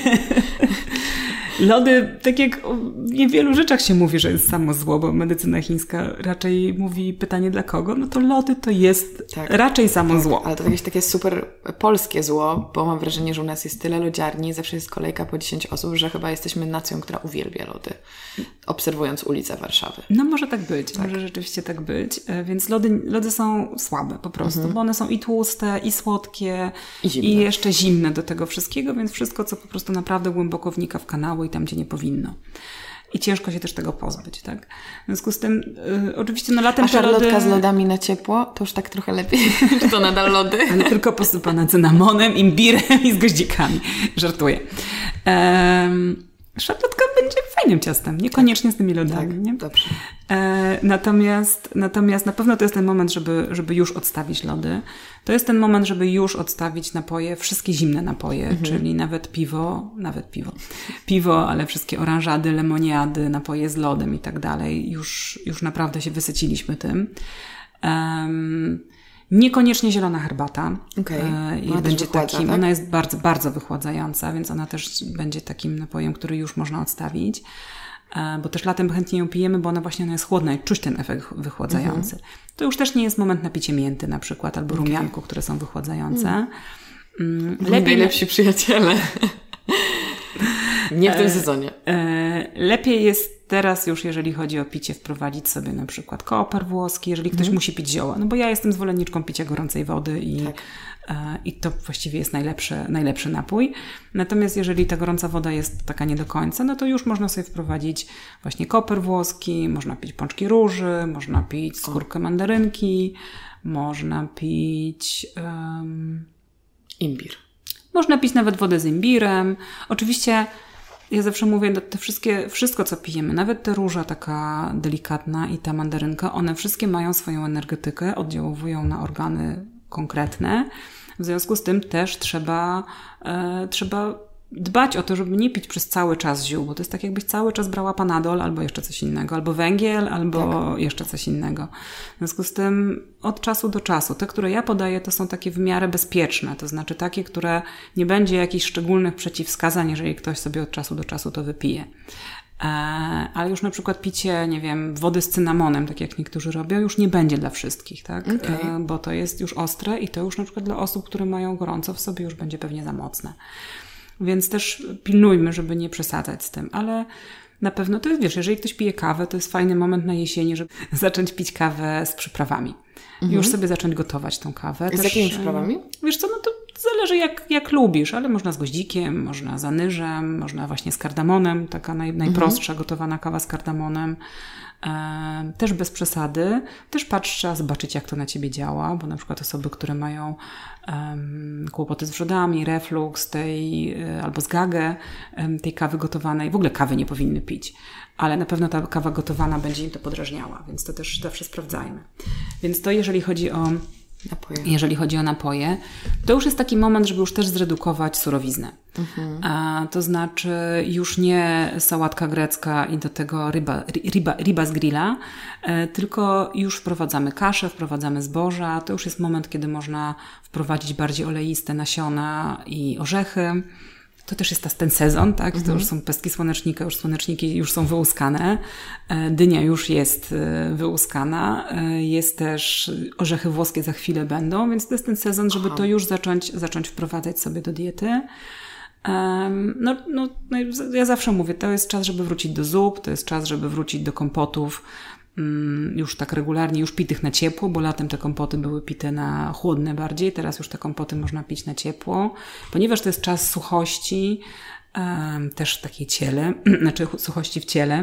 Speaker 2: Lody, tak jak o niewielu rzeczach się mówi, że jest samo zło, bo medycyna chińska raczej mówi pytanie dla kogo, no to lody to jest tak, raczej samo
Speaker 1: tak,
Speaker 2: zło.
Speaker 1: Ale to jakieś takie super polskie zło, bo mam wrażenie, że u nas jest tyle lodziarni, zawsze jest kolejka po dziesięć osób, że chyba jesteśmy nacją, która uwielbia lody, obserwując ulice Warszawy.
Speaker 2: No może tak być, tak. może rzeczywiście tak być, więc lody, lody są słabe po prostu, mhm. bo one są i tłuste, i słodkie, i, i jeszcze zimne do tego wszystkiego, więc wszystko, co po prostu naprawdę głęboko wnika w kanały i tam, gdzie nie powinno. I ciężko się też tego pozbyć, tak? W związku z tym, yy, oczywiście no latem
Speaker 1: A szarlotka
Speaker 2: lody...
Speaker 1: z lodami na ciepło, to już tak trochę lepiej, czy to nadal lody?
Speaker 2: Ale tylko posypana cynamonem, imbirem i z goździkami. Żartuję. Um, Szarlotka będzie fajnym ciastem, niekoniecznie tak. z tymi lodami.
Speaker 1: Tak,
Speaker 2: nie?
Speaker 1: Dobrze.
Speaker 2: E, natomiast, natomiast na pewno to jest ten moment, żeby, żeby już odstawić lody. To jest ten moment, żeby już odstawić napoje, wszystkie zimne napoje, mhm. czyli nawet piwo, nawet piwo, piwo, ale wszystkie oranżady, lemoniady, napoje z lodem i tak dalej. Już, już naprawdę się wysyciliśmy tym. Um, Niekoniecznie zielona herbata.
Speaker 1: Okay.
Speaker 2: Ona będzie takim, tak? Ona jest bardzo, bardzo wychładzająca, więc ona też będzie takim napojem, który już można odstawić. Bo też latem chętnie ją pijemy, bo ona właśnie ona jest chłodna i czuć ten efekt wychładzający. Mm-hmm. To już też nie jest moment na picie mięty na przykład, albo okay. rumianku, które są wychładzające. Mm.
Speaker 1: Lepiej... Najlepsi przyjaciele. Nie w tym sezonie.
Speaker 2: E, Lepiej jest teraz już, jeżeli chodzi o picie, wprowadzić sobie na przykład koper włoski, jeżeli ktoś mm. musi pić zioła. No bo ja jestem zwolenniczką picia gorącej wody i, tak. i to właściwie jest najlepszy, najlepszy napój. Natomiast jeżeli ta gorąca woda jest taka nie do końca, no to już można sobie wprowadzić właśnie koper włoski, można pić pączki róży, można pić skórkę mandarynki, można pić... Um,
Speaker 1: imbir.
Speaker 2: Można pić nawet wodę z imbirem. Oczywiście ja zawsze mówię, te wszystkie, wszystko co pijemy, nawet ta róża taka delikatna i ta mandarynka, one wszystkie mają swoją energetykę, oddziaływują na organy konkretne. W związku z tym też trzeba, e, trzeba dbać o to, żeby nie pić przez cały czas ziół, bo to jest tak jakbyś cały czas brała panadol albo jeszcze coś innego, albo węgiel, albo tak. jeszcze coś innego. W związku z tym od czasu do czasu. Te, które ja podaję, to są takie w miarę bezpieczne, to znaczy takie, które nie będzie jakichś szczególnych przeciwwskazań, jeżeli ktoś sobie od czasu do czasu to wypije. Ale już na przykład picie, nie wiem, wody z cynamonem, tak jak niektórzy robią, już nie będzie dla wszystkich, tak? Okay. Bo to jest już ostre i to już na przykład dla osób, które mają gorąco w sobie, już będzie pewnie za mocne. Więc też pilnujmy, żeby nie przesadzać z tym, ale na pewno to jest, wiesz, jeżeli ktoś pije kawę, to jest fajny moment na jesieni, żeby zacząć pić kawę z przyprawami. Mhm. Już sobie zacząć gotować tą kawę.
Speaker 1: Z też, jakimi przyprawami?
Speaker 2: Wiesz co, no to zależy jak, jak lubisz, ale można z goździkiem, można z anyżem, można właśnie z kardamonem, taka naj, najprostsza mhm. gotowana kawa z kardamonem. E, też bez przesady. Też patrz, trzeba zobaczyć, jak to na ciebie działa, bo na przykład osoby, które mają um, kłopoty z wrzodami, refluks tej, y, albo zgagę um, tej kawy gotowanej, w ogóle kawy nie powinny pić, ale na pewno ta kawa gotowana będzie im to podrażniała, więc to też zawsze sprawdzajmy. Więc to jeżeli chodzi o Napoje. Jeżeli chodzi o napoje, to już jest taki moment, żeby już też zredukować surowiznę. Mhm. A, to znaczy już nie sałatka grecka i do tego ryba, ryba, ryba z grilla, e, tylko już wprowadzamy kaszę, wprowadzamy zboża. To już jest moment, kiedy można wprowadzić bardziej oleiste nasiona i orzechy. To też jest ten sezon, tak? Mhm. To już są pestki słonecznika, już słoneczniki już są wyłuskane. Dynia już jest wyłuskana. Jest też, orzechy włoskie za chwilę będą, więc to jest ten sezon, żeby Aha. to już zacząć, zacząć wprowadzać sobie do diety. Um, no, no, no, ja zawsze mówię, to jest czas, żeby wrócić do zup, to jest czas, żeby wrócić do kompotów. Już tak regularnie, już pitych na ciepło, bo latem te kompoty były pite na chłodne bardziej, teraz już te kompoty można pić na ciepło, ponieważ to jest czas suchości, um, też takiej ciele, znaczy suchości w ciele.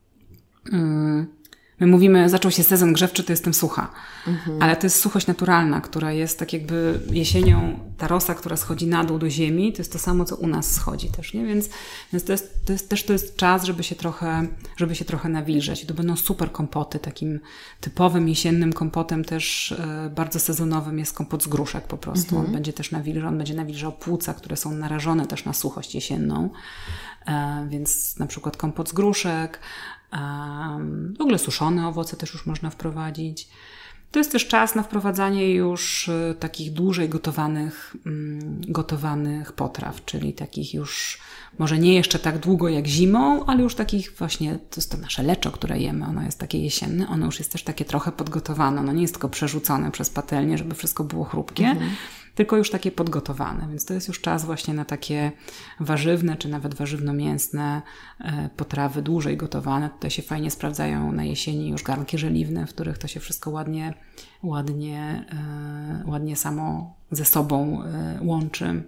Speaker 2: Um, my mówimy, zaczął się sezon grzewczy, to jestem sucha, mhm. ale to jest suchość naturalna, która jest tak jakby jesienią, ta rosa, która schodzi na dół do ziemi, to jest to samo, co u nas schodzi też, nie? Więc, więc to jest, to jest też to jest czas, żeby się trochę, żeby się trochę nawilżeć. To będą super kompoty, takim typowym jesiennym kompotem też e, bardzo sezonowym jest kompot z gruszek po prostu. Mhm. On będzie też nawilżał, on będzie nawilżał płuca, które są narażone też na suchość jesienną, e, więc na przykład kompot z gruszek, Um, w ogóle suszone owoce też już można wprowadzić. To jest też czas na wprowadzanie już y, takich dłużej gotowanych, mm, gotowanych potraw, czyli takich już może nie jeszcze tak długo jak zimą, ale już takich właśnie, to jest to nasze leczo, które jemy, ono jest takie jesienne, ono już jest też takie trochę podgotowane, ono nie jest tylko przerzucone przez patelnię, żeby wszystko było chrupkie, mhm. tylko już takie podgotowane, więc to jest już czas właśnie na takie warzywne, czy nawet warzywno-mięsne potrawy dłużej gotowane. Tutaj się fajnie sprawdzają na jesieni już garnki żeliwne, w których to się wszystko ładnie, ładnie, ładnie samo ze sobą łączy.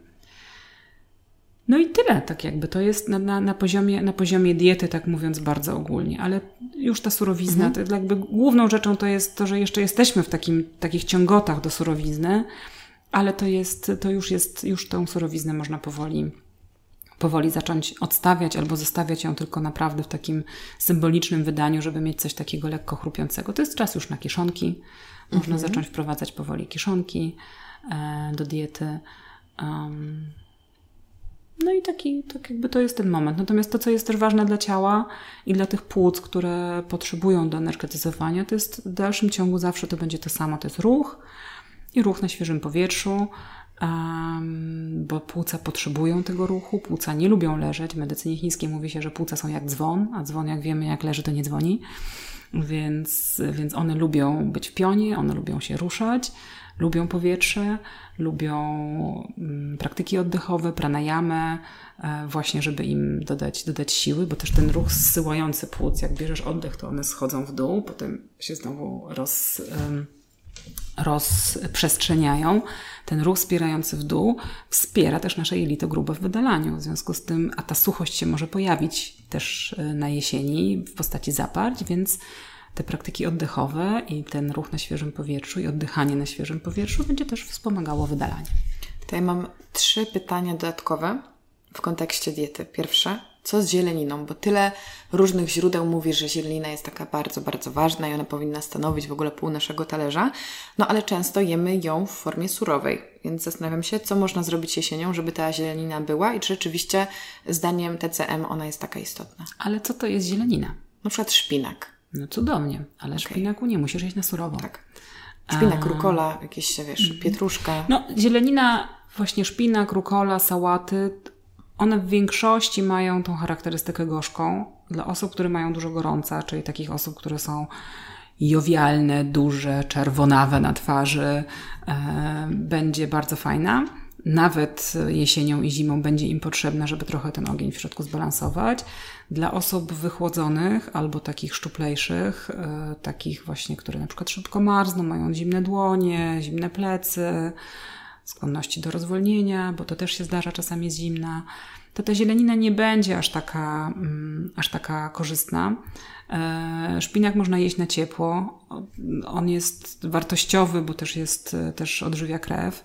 Speaker 2: No i tyle, tak jakby to jest na, na, na, poziomie, na poziomie diety, tak mówiąc bardzo ogólnie, ale już ta surowizna, mhm. to jakby główną rzeczą to jest to, że jeszcze jesteśmy w takim, takich ciągotach do surowizny, ale to jest, to już jest, już tą surowiznę można powoli, powoli zacząć odstawiać albo zostawiać ją tylko naprawdę w takim symbolicznym wydaniu, żeby mieć coś takiego lekko chrupiącego. To jest czas już na kiszonki. Można mhm. zacząć wprowadzać powoli kiszonki e, do diety. Um, no i taki, tak jakby to jest ten moment. Natomiast to, co jest też ważne dla ciała i dla tych płuc, które potrzebują do energetyzowania, to jest w dalszym ciągu zawsze to będzie to samo. To jest ruch i ruch na świeżym powietrzu, um, bo płuca potrzebują tego ruchu. Płuca nie lubią leżeć. W medycynie chińskiej mówi się, że płuca są jak dzwon, a dzwon, jak wiemy, jak leży, to nie dzwoni. Więc, więc one lubią być w pionie, one lubią się ruszać. lubią powietrze, lubią mm, praktyki oddechowe, pranayamę, e, właśnie żeby im dodać, dodać siły, bo też ten ruch zsyłający płuc, jak bierzesz oddech, to one schodzą w dół, potem się znowu roz... Em, rozprzestrzeniają. Ten ruch wspierający w dół wspiera też nasze jelito grube w wydalaniu. W związku z tym, a ta suchość się może pojawić też na jesieni w postaci zaparć, więc te praktyki oddechowe i ten ruch na świeżym powietrzu i oddychanie na świeżym powietrzu będzie też wspomagało wydalanie.
Speaker 1: To ja mam trzy pytania dodatkowe w kontekście diety. Pierwsze, co z zieleniną? Bo tyle różnych źródeł mówi, że zielenina jest taka bardzo, bardzo ważna i ona powinna stanowić w ogóle pół naszego talerza. No ale często jemy ją w formie surowej. Więc zastanawiam się, co można zrobić jesienią, żeby ta zielenina była i czy rzeczywiście zdaniem T C M ona jest taka istotna.
Speaker 2: Ale co to jest zielenina?
Speaker 1: Na przykład szpinak.
Speaker 2: No cudownie, ale okay. Szpinaku nie musisz jeść na surowo.
Speaker 1: Tak. Szpinak, rukola, jakieś, wiesz, pietruszka.
Speaker 2: No zielenina, właśnie szpinak, rukola, sałaty, one w większości mają tą charakterystykę gorzką. Dla osób, które mają dużo gorąca, czyli takich osób, które są jowialne, duże, czerwonawe na twarzy, e, będzie bardzo fajna. Nawet jesienią i zimą będzie im potrzebna, żeby trochę ten ogień w środku zbalansować. Dla osób wychłodzonych albo takich szczuplejszych, e, takich właśnie, które na przykład szybko marzną, mają zimne dłonie, zimne plecy, skłonności do rozwolnienia, bo to też się zdarza czasami zimna, to ta zielenina nie będzie aż taka, mm, aż taka korzystna. E, szpinak można jeść na ciepło. On jest wartościowy, bo też jest, też odżywia krew.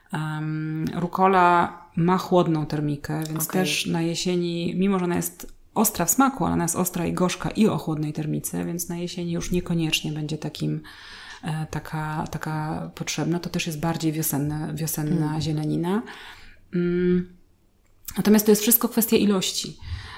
Speaker 2: Um, rukola ma chłodną termikę, więc okay. też na jesieni, mimo że ona jest ostra w smaku, ale ona jest ostra i gorzka i o chłodnej termice, więc na jesieni już niekoniecznie będzie takim Taka, taka potrzebna, to też jest bardziej wiosenne, wiosenna hmm. zielenina. Mm. Natomiast to jest wszystko kwestia ilości.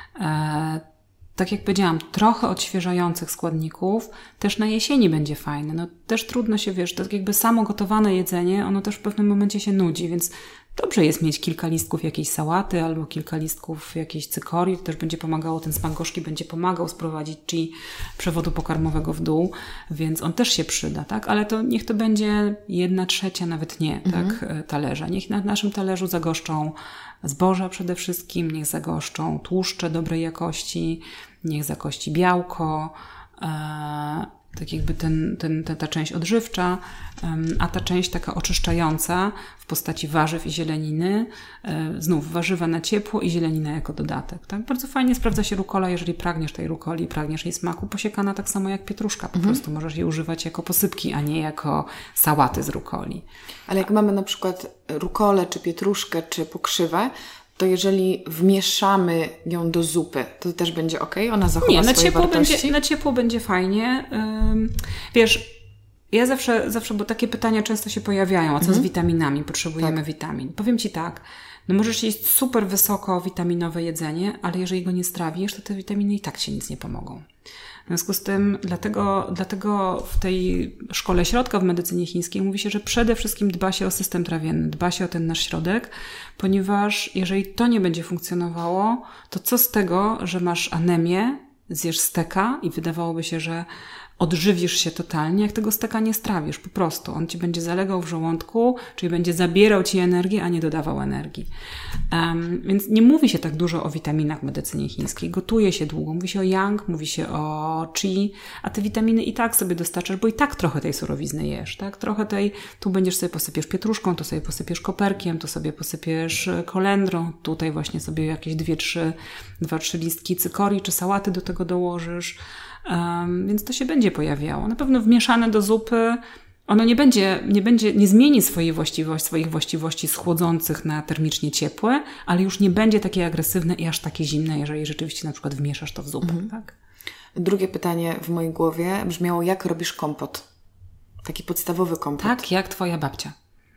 Speaker 2: E, tak jak powiedziałam, trochę odświeżających składników też na jesieni będzie fajne. No też trudno się, wiesz, to tak jakby samo gotowane jedzenie, ono też w pewnym momencie się nudzi, więc dobrze jest mieć kilka listków jakiejś sałaty albo kilka listków jakiejś cykorii, to też będzie pomagało, ten smak gorzki będzie pomagał sprowadzić chi przewodu pokarmowego w dół, więc on też się przyda, tak? Ale to niech to będzie jedna trzecia, nawet nie, mhm. tak, talerza. Niech na naszym talerzu zagoszczą zboża przede wszystkim, niech zagoszczą tłuszcze dobrej jakości, niech zagości białko, e, tak jakby ten, ten, ta, ta część odżywcza, um, a ta część taka oczyszczająca w postaci warzyw i zieleniny, e, znów warzywa na ciepło i zielenina jako dodatek. Tak? Bardzo fajnie sprawdza się rukola, jeżeli pragniesz tej rukoli, pragniesz jej smaku, posiekana tak samo jak pietruszka. Po mhm. prostu możesz jej używać jako posypki, a nie jako sałaty z rukoli.
Speaker 1: Ale jak mamy na przykład rukolę, czy pietruszkę, czy pokrzywę, to jeżeli wmieszamy ją do zupy, to też będzie ok? Ona zachowa
Speaker 2: Nie, na
Speaker 1: swoje
Speaker 2: ciepło
Speaker 1: wartości?
Speaker 2: Będzie, na ciepło będzie fajnie. Ym, wiesz, ja zawsze, zawsze, bo takie pytania często się pojawiają, a co mhm. z witaminami? Potrzebujemy tak. witamin. Powiem Ci tak, no możesz jeść super wysoko witaminowe jedzenie, ale jeżeli go nie strawisz, to te witaminy i tak Ci nic nie pomogą. W związku z tym, dlatego, dlatego w tej szkole środka w medycynie chińskiej mówi się, że przede wszystkim dba się o system trawienny, dba się o ten nasz środek, ponieważ jeżeli to nie będzie funkcjonowało, to co z tego, że masz anemię, zjesz steka i wydawałoby się, że odżywisz się totalnie, jak tego steka nie strawisz, po prostu. On Ci będzie zalegał w żołądku, czyli będzie zabierał Ci energię, a nie dodawał energii. Um, więc nie mówi się tak dużo o witaminach w medycynie chińskiej. Gotuje się długo. Mówi się o yang, mówi się o chi, a te witaminy i tak sobie dostarczasz, bo i tak trochę tej surowizny jesz, tak? Trochę tej, tu będziesz sobie posypiesz pietruszką, tu sobie posypiesz koperkiem, tu sobie posypiesz kolendrą, tutaj właśnie sobie jakieś dwie, trzy, dwa, trzy listki cykorii czy sałaty do tego dołożysz. Um, więc to się będzie pojawiało. Na pewno wmieszane do zupy, ono nie będzie, nie będzie, nie zmieni swojej właściwości, swoich właściwości z chłodzących na termicznie ciepłe, ale już nie będzie takie agresywne i aż takie zimne, jeżeli rzeczywiście na przykład wmieszasz to w zupę, mhm. tak?
Speaker 1: Drugie pytanie w mojej głowie brzmiało, jak robisz kompot? Taki podstawowy kompot.
Speaker 2: Tak, jak twoja babcia.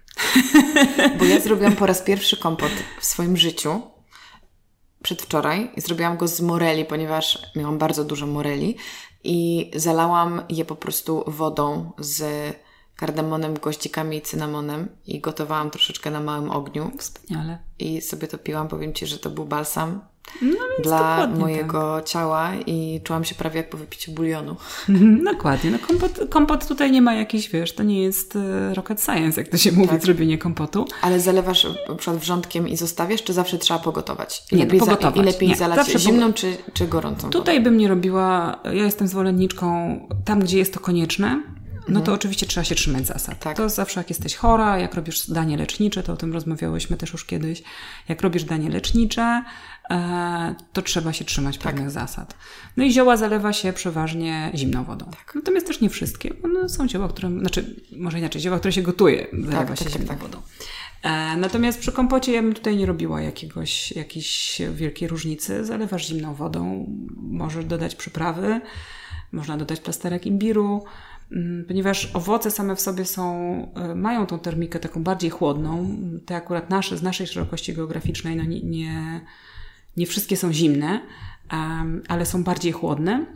Speaker 1: Bo ja zrobiłam po raz pierwszy kompot w swoim życiu. Przedwczoraj i zrobiłam go z moreli, ponieważ miałam bardzo dużo moreli i zalałam je po prostu wodą z kardemonem, goździkami i cynamonem i gotowałam troszeczkę na małym ogniu.
Speaker 2: Wspaniale.
Speaker 1: I sobie to piłam. Powiem Ci, że to był balsam.
Speaker 2: no
Speaker 1: dla mojego tak. ciała i czułam się prawie jak po wypiciu bulionu.
Speaker 2: Dokładnie. No kompot, kompot tutaj nie ma jakiś, wiesz, to nie jest rocket science, jak to się mówi, tak. zrobienie kompotu.
Speaker 1: Ale zalewasz na przykład wrzątkiem i zostawiasz, czy zawsze trzeba pogotować? I
Speaker 2: nie,
Speaker 1: lepiej,
Speaker 2: no, pogotować.
Speaker 1: Za, i lepiej
Speaker 2: nie,
Speaker 1: zalać zimną, czy, czy gorącą
Speaker 2: Tutaj
Speaker 1: wodą?
Speaker 2: bym nie robiła, ja jestem zwolenniczką tam, gdzie jest to konieczne, no to oczywiście trzeba się trzymać zasad. Tak. To zawsze jak jesteś chora, jak robisz danie lecznicze, to o tym rozmawiałyśmy też już kiedyś, jak robisz danie lecznicze, e, to trzeba się trzymać tak. pewnych zasad. No i zioła zalewa się przeważnie zimną wodą. Tak. Natomiast też nie wszystkie, bo no, są zioła, które, znaczy może inaczej, zioła, które się gotuje, zalewa tak, się tak, zimną tak. wodą. E, natomiast przy kompocie ja bym tutaj nie robiła jakiegoś, jakiejś wielkiej różnicy. Zalewasz zimną wodą, możesz dodać przyprawy, można dodać plasterek imbiru, ponieważ owoce same w sobie są, mają tą termikę taką bardziej chłodną. Te akurat nasze, z naszej szerokości geograficznej, no nie, nie, nie wszystkie są zimne, um, ale są bardziej chłodne.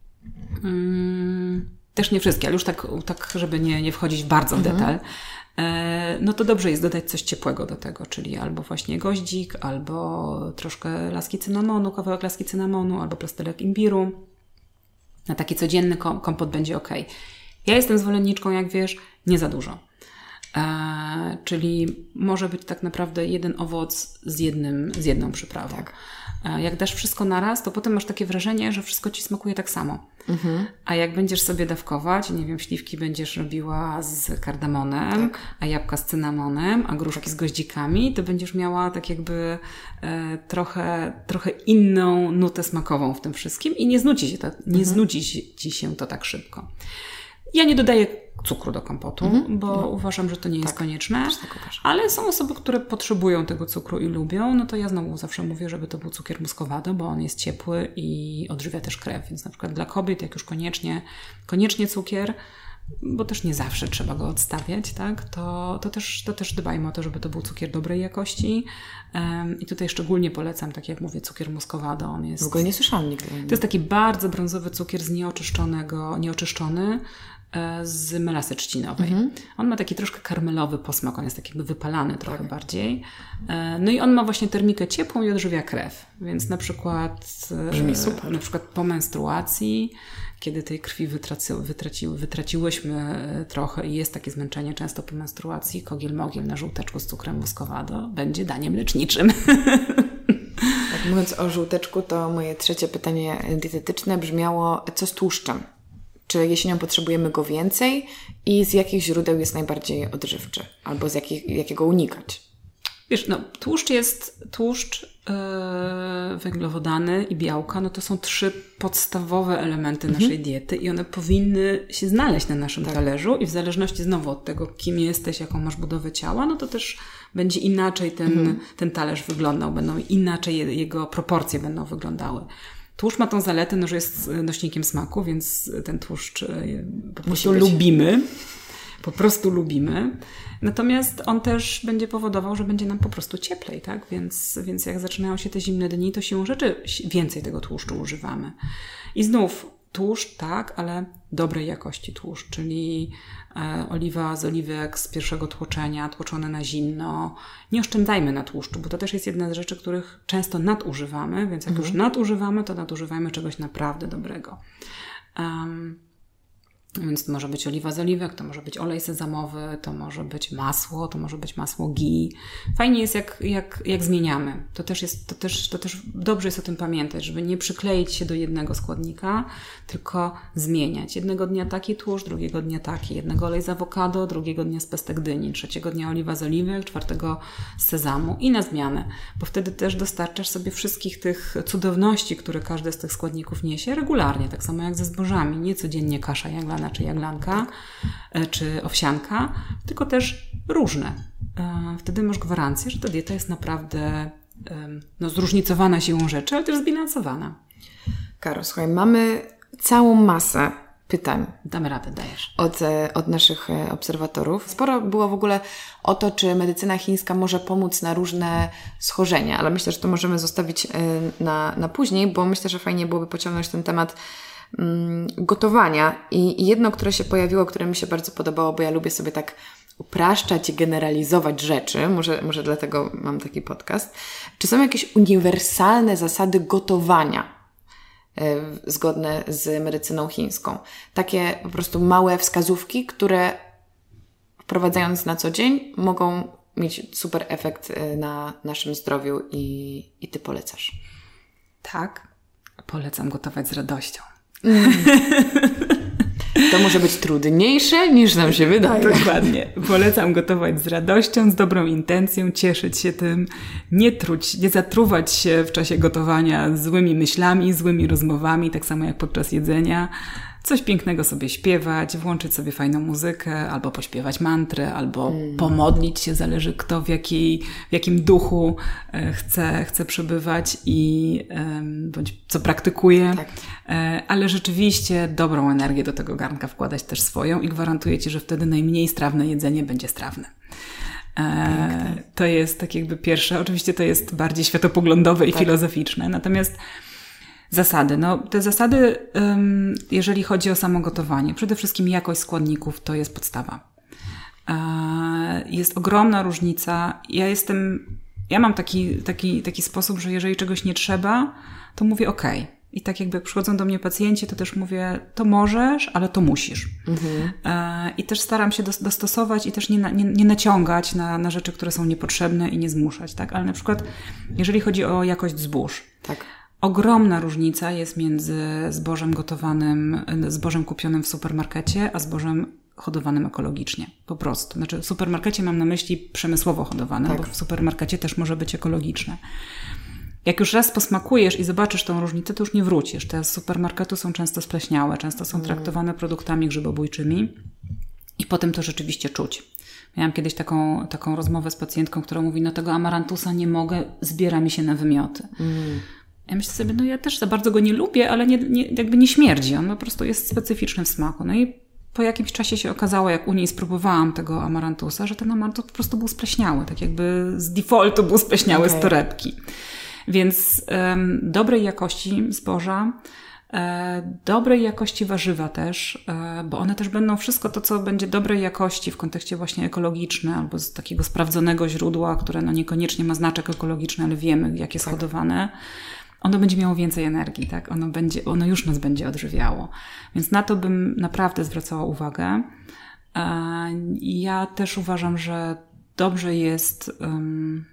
Speaker 2: Um, też nie wszystkie, ale już tak, tak żeby nie, nie wchodzić bardzo w mhm. detal. E, no to dobrze jest dodać coś ciepłego do tego, czyli albo właśnie goździk, albo troszkę laski cynamonu, kawałek laski cynamonu, albo plasterek imbiru. Na taki codzienny kompot będzie ok. Ja jestem zwolenniczką, jak wiesz, nie za dużo. E, czyli może być tak naprawdę jeden owoc z, jednym, z jedną przyprawą. Tak. E, jak dasz wszystko naraz, to potem masz takie wrażenie, że wszystko ci smakuje tak samo. Mhm. A jak będziesz sobie dawkować, nie wiem, śliwki będziesz robiła z kardamonem, tak. a jabłka z cynamonem, a gruszki z goździkami, to będziesz miała tak jakby e, trochę, trochę inną nutę smakową w tym wszystkim i nie znudzi się to, nie mhm. znudzi ci się to tak szybko. Ja nie dodaję cukru do kompotu, mm-hmm. bo no. uważam, że to nie jest tak, konieczne, tak ale są osoby, które potrzebują tego cukru i lubią, no to ja znowu zawsze mówię, żeby to był cukier muskowado, bo on jest ciepły i odżywia też krew, więc na przykład dla kobiet, jak już koniecznie, koniecznie cukier, bo też nie zawsze trzeba go odstawiać, tak, to, to, też, to też dbajmy o to, żeby to był cukier dobrej jakości um, i tutaj szczególnie polecam, tak jak mówię, cukier muskowado, on jest...
Speaker 1: W ogóle nie słyszałam nigdy.
Speaker 2: To jest taki bardzo brązowy cukier z nieoczyszczonego, nieoczyszczony, z melasy trzcinowej. Mhm. On ma taki troszkę karmelowy posmak, on jest taki jakby wypalany trochę tak. bardziej. No i on ma właśnie termikę ciepłą i odżywia krew. Więc na przykład
Speaker 1: Brzmi super.
Speaker 2: Na przykład po menstruacji, kiedy tej krwi wytraci, wytraci, wytraciłyśmy trochę i jest takie zmęczenie często po menstruacji, kogiel-mogiel na żółteczku z cukrem muskowado będzie daniem leczniczym.
Speaker 1: Tak, mówiąc o żółteczku, to moje trzecie pytanie dietetyczne brzmiało, co z tłuszczem? Czy jesienią potrzebujemy go więcej i z jakich źródeł jest najbardziej odżywczy? Albo z jakich, jakiego unikać?
Speaker 2: Wiesz, no tłuszcz jest, tłuszcz, yy, węglowodany i białka, no to są trzy podstawowe elementy mhm. naszej diety i one powinny się znaleźć na naszym tak. talerzu i w zależności znowu od tego, kim jesteś, jaką masz budowę ciała, no to też będzie inaczej ten, mhm. ten talerz wyglądał, będą inaczej je, jego proporcje będą wyglądały. Tłuszcz ma tą zaletę, no, że jest nośnikiem smaku, więc ten tłuszcz po prostu lubimy. Po prostu lubimy. Natomiast on też będzie powodował, że będzie nam po prostu cieplej, tak? Więc, więc jak zaczynają się te zimne dni, to siłą rzeczy więcej tego tłuszczu używamy. I znów tłuszcz, tak, ale dobrej jakości tłuszcz, czyli e, oliwa z oliwek z pierwszego tłoczenia, tłoczone na zimno. Nie oszczędzajmy na tłuszczu, bo to też jest jedna z rzeczy, których często nadużywamy, więc jak mhm. już nadużywamy, to nadużywajmy czegoś naprawdę dobrego. Um, Więc to może być oliwa z oliwek, to może być olej sezamowy, to może być masło, to może być masło ghee. Fajnie jest, jak, jak, jak zmieniamy. To też jest, to też, to też dobrze jest o tym pamiętać, żeby nie przykleić się do jednego składnika, tylko zmieniać. Jednego dnia taki tłuszcz, drugiego dnia taki. Jednego olej z awokado, drugiego dnia z pestek dyni, trzeciego dnia oliwa z oliwek, czwartego z sezamu i na zmianę. Bo wtedy też dostarczasz sobie wszystkich tych cudowności, które każdy z tych składników niesie regularnie. Tak samo jak ze zbożami. Nie codziennie kasza jaglana czy jaglanka, tak. czy owsianka, tylko też różne. Wtedy masz gwarancję, że ta dieta jest naprawdę no, zróżnicowana siłą rzeczy, ale też zbilansowana.
Speaker 1: Karo, słuchaj, mamy całą masę pytań.
Speaker 2: Damy radę, dajesz.
Speaker 1: Od, od naszych obserwatorów. Sporo było w ogóle o to, czy medycyna chińska może pomóc na różne schorzenia, ale myślę, że to możemy zostawić na, na później, bo myślę, że fajnie byłoby pociągnąć ten temat gotowania. I jedno, które się pojawiło, które mi się bardzo podobało, bo ja lubię sobie tak upraszczać i generalizować rzeczy, może, może dlatego mam taki podcast, czy są jakieś uniwersalne zasady gotowania yy, zgodne z medycyną chińską? Takie po prostu małe wskazówki, które wprowadzając na co dzień mogą mieć super efekt na naszym zdrowiu i, i Ty polecasz.
Speaker 2: Tak, polecam gotować z radością.
Speaker 1: Mm. To może być trudniejsze niż nam się wydaje.
Speaker 2: Dokładnie. Polecam gotować z radością, z dobrą intencją, cieszyć się tym, nie truć, nie zatruwać się w czasie gotowania złymi myślami, złymi rozmowami, tak samo jak podczas jedzenia. Coś pięknego sobie śpiewać, włączyć sobie fajną muzykę, albo pośpiewać mantrę, albo mm. pomodlić się, zależy kto w, jakiej, w jakim duchu chce, chce przebywać i bądź co praktykuje. Tak. Ale rzeczywiście dobrą energię do tego garnka wkładać też swoją i gwarantuję Ci, że wtedy najmniej strawne jedzenie będzie strawne. Piękne. To jest tak jakby pierwsze, oczywiście to jest bardziej światopoglądowe i tak. filozoficzne, natomiast zasady. No, te zasady, um, jeżeli chodzi o samo gotowanie, przede wszystkim jakość składników to jest podstawa. E, jest ogromna różnica. Ja jestem, ja mam taki, taki, taki sposób, że jeżeli czegoś nie trzeba, to mówię okej. I tak jakby przychodzą do mnie pacjenci, to też mówię, to możesz, ale to musisz. Mhm. E, I też staram się dos- dostosować i też nie, na, nie, nie naciągać na, na rzeczy, które są niepotrzebne i nie zmuszać, tak? Ale na przykład, jeżeli chodzi o jakość zbóż, tak. Ogromna różnica jest między zbożem gotowanym, zbożem kupionym w supermarkecie, a zbożem hodowanym ekologicznie. Po prostu. Znaczy w supermarkecie mam na myśli przemysłowo hodowane, tak. bo w supermarkecie też może być ekologiczne. Jak już raz posmakujesz i zobaczysz tą różnicę, to już nie wrócisz. Te z supermarketu są często spleśniałe, często są traktowane produktami grzybobójczymi i potem to rzeczywiście czuć. Miałam kiedyś taką, taką rozmowę z pacjentką, która mówi, no tego amarantusa nie mogę, zbiera mi się na wymioty. Mm. Ja myślę sobie, no ja też za bardzo go nie lubię, ale nie, nie, jakby nie śmierdzi. On po prostu jest specyficzny w smaku. No i po jakimś czasie się okazało, jak u niej spróbowałam tego amarantusa, że ten amarantus po prostu był spleśniały. Tak jakby z defaultu był spleśniały okay. z torebki. Więc um, dobrej jakości zboża, e, dobrej jakości warzywa też, e, bo one też będą wszystko to, co będzie dobrej jakości w kontekście właśnie ekologicznym albo z takiego sprawdzonego źródła, które no niekoniecznie ma znaczek ekologiczny, ale wiemy, jak jest tak. hodowane. Ono będzie miało więcej energii, tak? Ono będzie, ono już nas będzie odżywiało. Więc na to bym naprawdę zwracała uwagę. Ja też uważam, że dobrze jest um,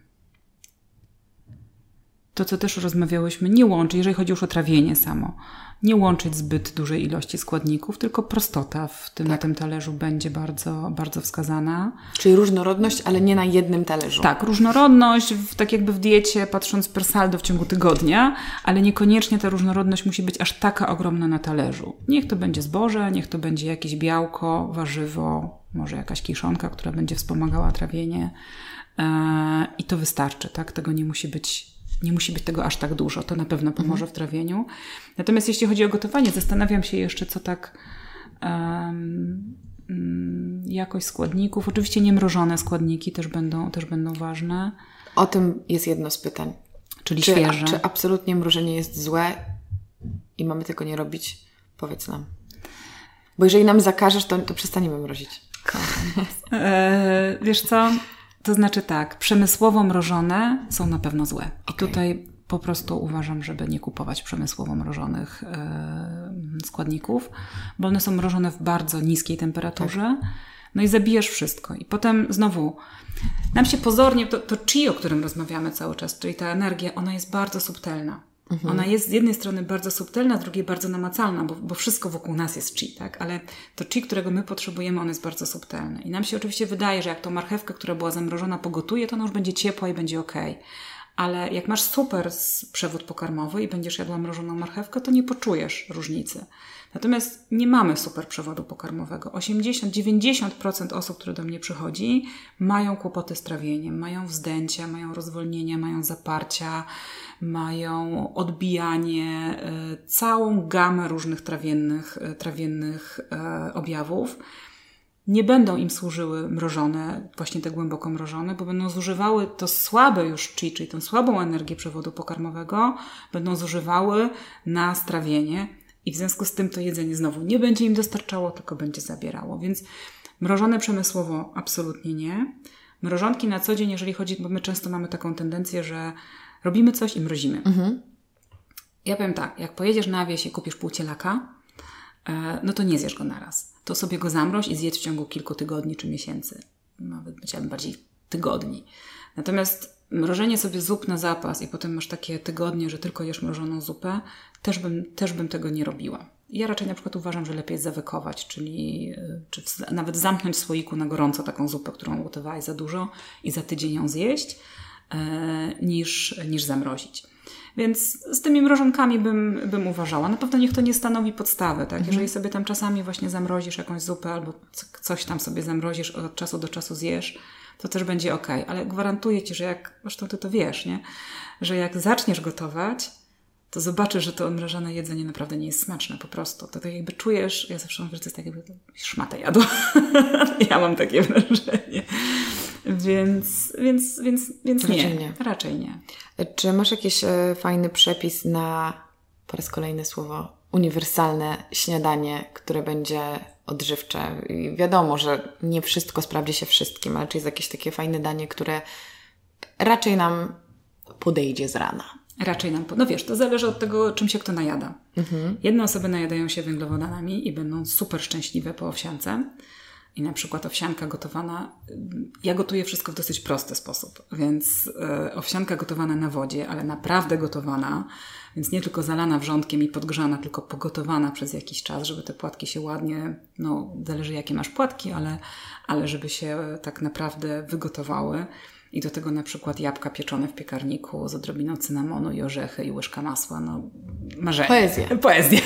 Speaker 2: to, co też rozmawiałyśmy, nie łączyć, jeżeli chodzi już o trawienie samo, nie łączyć zbyt dużej ilości składników, tylko prostota w tym, tak. na tym talerzu będzie bardzo, bardzo wskazana.
Speaker 1: Czyli różnorodność, ale nie na jednym talerzu.
Speaker 2: Tak, różnorodność, w, tak jakby w diecie, patrząc per saldo w ciągu tygodnia, ale niekoniecznie ta różnorodność musi być aż taka ogromna na talerzu. Niech to będzie zboże, niech to będzie jakieś białko, warzywo, może jakaś kiszonka, która będzie wspomagała trawienie yy, i to wystarczy, tak? Tego nie musi być Nie musi być tego aż tak dużo, to na pewno pomoże mhm. w trawieniu. Natomiast jeśli chodzi o gotowanie, zastanawiam się jeszcze, co tak um, um, jakość składników. Oczywiście niemrożone składniki też będą, też będą ważne.
Speaker 1: O tym jest jedno z pytań.
Speaker 2: Czyli
Speaker 1: czy,
Speaker 2: świeże.
Speaker 1: Czy absolutnie mrożenie jest złe i mamy tego nie robić? Powiedz nam. Bo jeżeli nam zakażesz, to, to przestaniemy mrozić.
Speaker 2: e, wiesz co? To znaczy tak, przemysłowo mrożone są na pewno złe. I okay. tutaj po prostu uważam, żeby nie kupować przemysłowo mrożonych yy, składników, bo one są mrożone w bardzo niskiej temperaturze. Tak. No i zabijasz wszystko. I potem znowu nam się pozornie, to, to chi, o którym rozmawiamy cały czas, czyli ta energia, ona jest bardzo subtelna. Mhm. Ona jest z jednej strony bardzo subtelna, z drugiej bardzo namacalna, bo, bo wszystko wokół nas jest chi, tak? Ale to chi, którego my potrzebujemy, on jest bardzo subtelny. I nam się oczywiście wydaje, że jak tą marchewkę, która była zamrożona, pogotuje, to ona już będzie ciepła i będzie okej. Okay. Ale jak masz super przewód pokarmowy i będziesz jadła mrożoną marchewkę, to nie poczujesz różnicy. Natomiast nie mamy super przewodu pokarmowego. osiemdziesiąt do dziewięćdziesięciu procent osób, które do mnie przychodzi, mają kłopoty z trawieniem, mają wzdęcia, mają rozwolnienia, mają zaparcia, mają odbijanie, y, całą gamę różnych trawiennych, y, trawiennych y, objawów. Nie będą im służyły mrożone, właśnie te głęboko mrożone, bo będą zużywały to słabe już chi, czyli tę słabą energię przewodu pokarmowego, będą zużywały na strawienie i w związku z tym to jedzenie znowu nie będzie im dostarczało, tylko będzie zabierało. Więc Mrożone przemysłowo absolutnie nie. Mrożonki na co dzień, jeżeli chodzi, bo my często mamy taką tendencję, że robimy coś i mrozimy. Mhm. Ja powiem tak, jak pojedziesz na wieś i kupisz pół cielaka, no to nie zjesz go naraz. To sobie go zamroź i zjedz w ciągu kilku tygodni czy miesięcy. Nawet chciałabym bardziej tygodni. Natomiast mrożenie sobie zup na zapas i potem masz takie tygodnie, że tylko jesz mrożoną zupę, też bym, też bym tego nie robiła. Ja raczej na przykład uważam, że lepiej jest zawykować, czyli czy w, nawet zamknąć w słoiku na gorąco taką zupę, którą ugotowałaś za dużo i za tydzień ją zjeść, e, niż, niż zamrozić. Więc z tymi mrożonkami bym, bym uważała. Na pewno niech to nie stanowi podstawy, tak? Mhm. Jeżeli sobie tam czasami właśnie zamrozisz jakąś zupę albo coś tam sobie zamrozisz, od czasu do czasu zjesz, to też będzie okej. Ale gwarantuję Ci, że jak, zresztą Ty to wiesz, nie? Że jak zaczniesz gotować, to zobaczysz, że to odmrażane jedzenie naprawdę nie jest smaczne po prostu. To tak jakby czujesz, ja zawsze mówię, że to jest tak jakby szmatę jadła. Ja mam takie wrażenie. Więc, więc, więc, więc
Speaker 1: raczej
Speaker 2: nie.
Speaker 1: nie.
Speaker 2: Raczej nie.
Speaker 1: Czy masz jakiś e, fajny przepis na, po raz kolejny słowo, uniwersalne śniadanie, które będzie odżywcze? I wiadomo, że nie wszystko sprawdzi się wszystkim, ale czy jest jakieś takie fajne danie, które raczej nam podejdzie z rana?
Speaker 2: Raczej nam... No wiesz, to zależy od tego, czym się kto najada. Mhm. Jedne osoby najadają się węglowodanami i będą super szczęśliwe po owsiance. I na przykład owsianka gotowana... Ja gotuję wszystko w dosyć prosty sposób. Więc e, owsianka gotowana na wodzie, ale naprawdę gotowana, więc nie tylko zalana wrzątkiem i podgrzana, tylko pogotowana przez jakiś czas, żeby te płatki się ładnie... No, zależy jakie masz płatki, ale, ale żeby się tak naprawdę wygotowały. I do tego na przykład jabłka pieczone w piekarniku z odrobiną cynamonu i orzechy i łyżka masła. No, marzenie.
Speaker 1: Poezja.
Speaker 2: Poezja.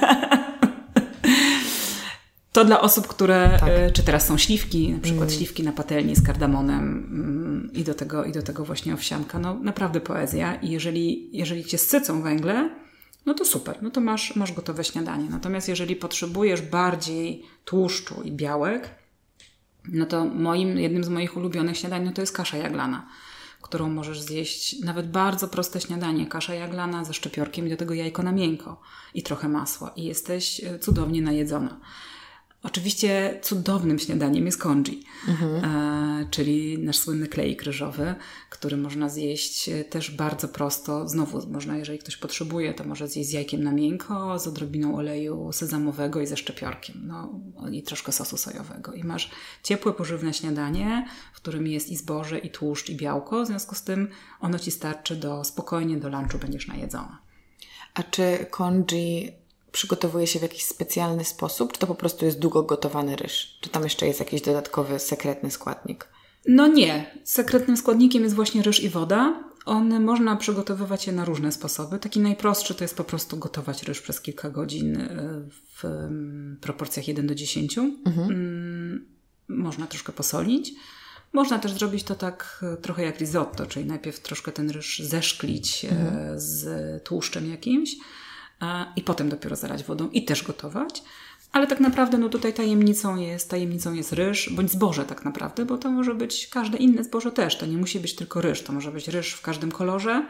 Speaker 2: To dla osób, które...
Speaker 1: Tak.
Speaker 2: Czy teraz są śliwki, na przykład mm. śliwki na patelni z kardamonem mm, i do tego, i do tego właśnie owsianka. No naprawdę poezja. I jeżeli, jeżeli Cię sycą węgle, no to super. No to masz, masz gotowe śniadanie. Natomiast jeżeli potrzebujesz bardziej tłuszczu i białek, no to moim, jednym z moich ulubionych śniadań no to jest kasza jaglana, którą możesz zjeść, nawet bardzo proste śniadanie, kasza jaglana ze szczypiorkiem i do tego jajko na miękko i trochę masła i jesteś cudownie najedzona. Oczywiście cudownym śniadaniem jest congee, mhm. e, czyli nasz słynny kleik ryżowy, który można zjeść też bardzo prosto. Znowu można, jeżeli ktoś potrzebuje, to może zjeść z jajkiem na miękko, z odrobiną oleju sezamowego i ze szczypiorkiem, no i troszkę sosu sojowego. I masz ciepłe, pożywne śniadanie, w którym jest i zboże, i tłuszcz, i białko. W związku z tym ono Ci starczy do spokojnie do lunchu, będziesz najedzona.
Speaker 1: A czy congee przygotowuje się w jakiś specjalny sposób, czy to po prostu jest długo gotowany ryż? Czy tam jeszcze jest jakiś dodatkowy, sekretny składnik?
Speaker 2: No nie. Sekretnym składnikiem jest właśnie ryż i woda. One można przygotowywać je na różne sposoby. Taki najprostszy to jest po prostu gotować ryż przez kilka godzin w proporcjach jeden do dziesięciu. Mhm. Można troszkę posolić. Można też zrobić to tak trochę jak risotto, czyli najpierw troszkę ten ryż zeszklić mhm. z tłuszczem jakimś, i potem dopiero zalać wodą i też gotować. Ale tak naprawdę no tutaj tajemnicą jest, tajemnicą jest ryż, bądź zboże tak naprawdę, bo to może być każde inne zboże też. To nie musi być tylko ryż. To może być ryż w każdym kolorze,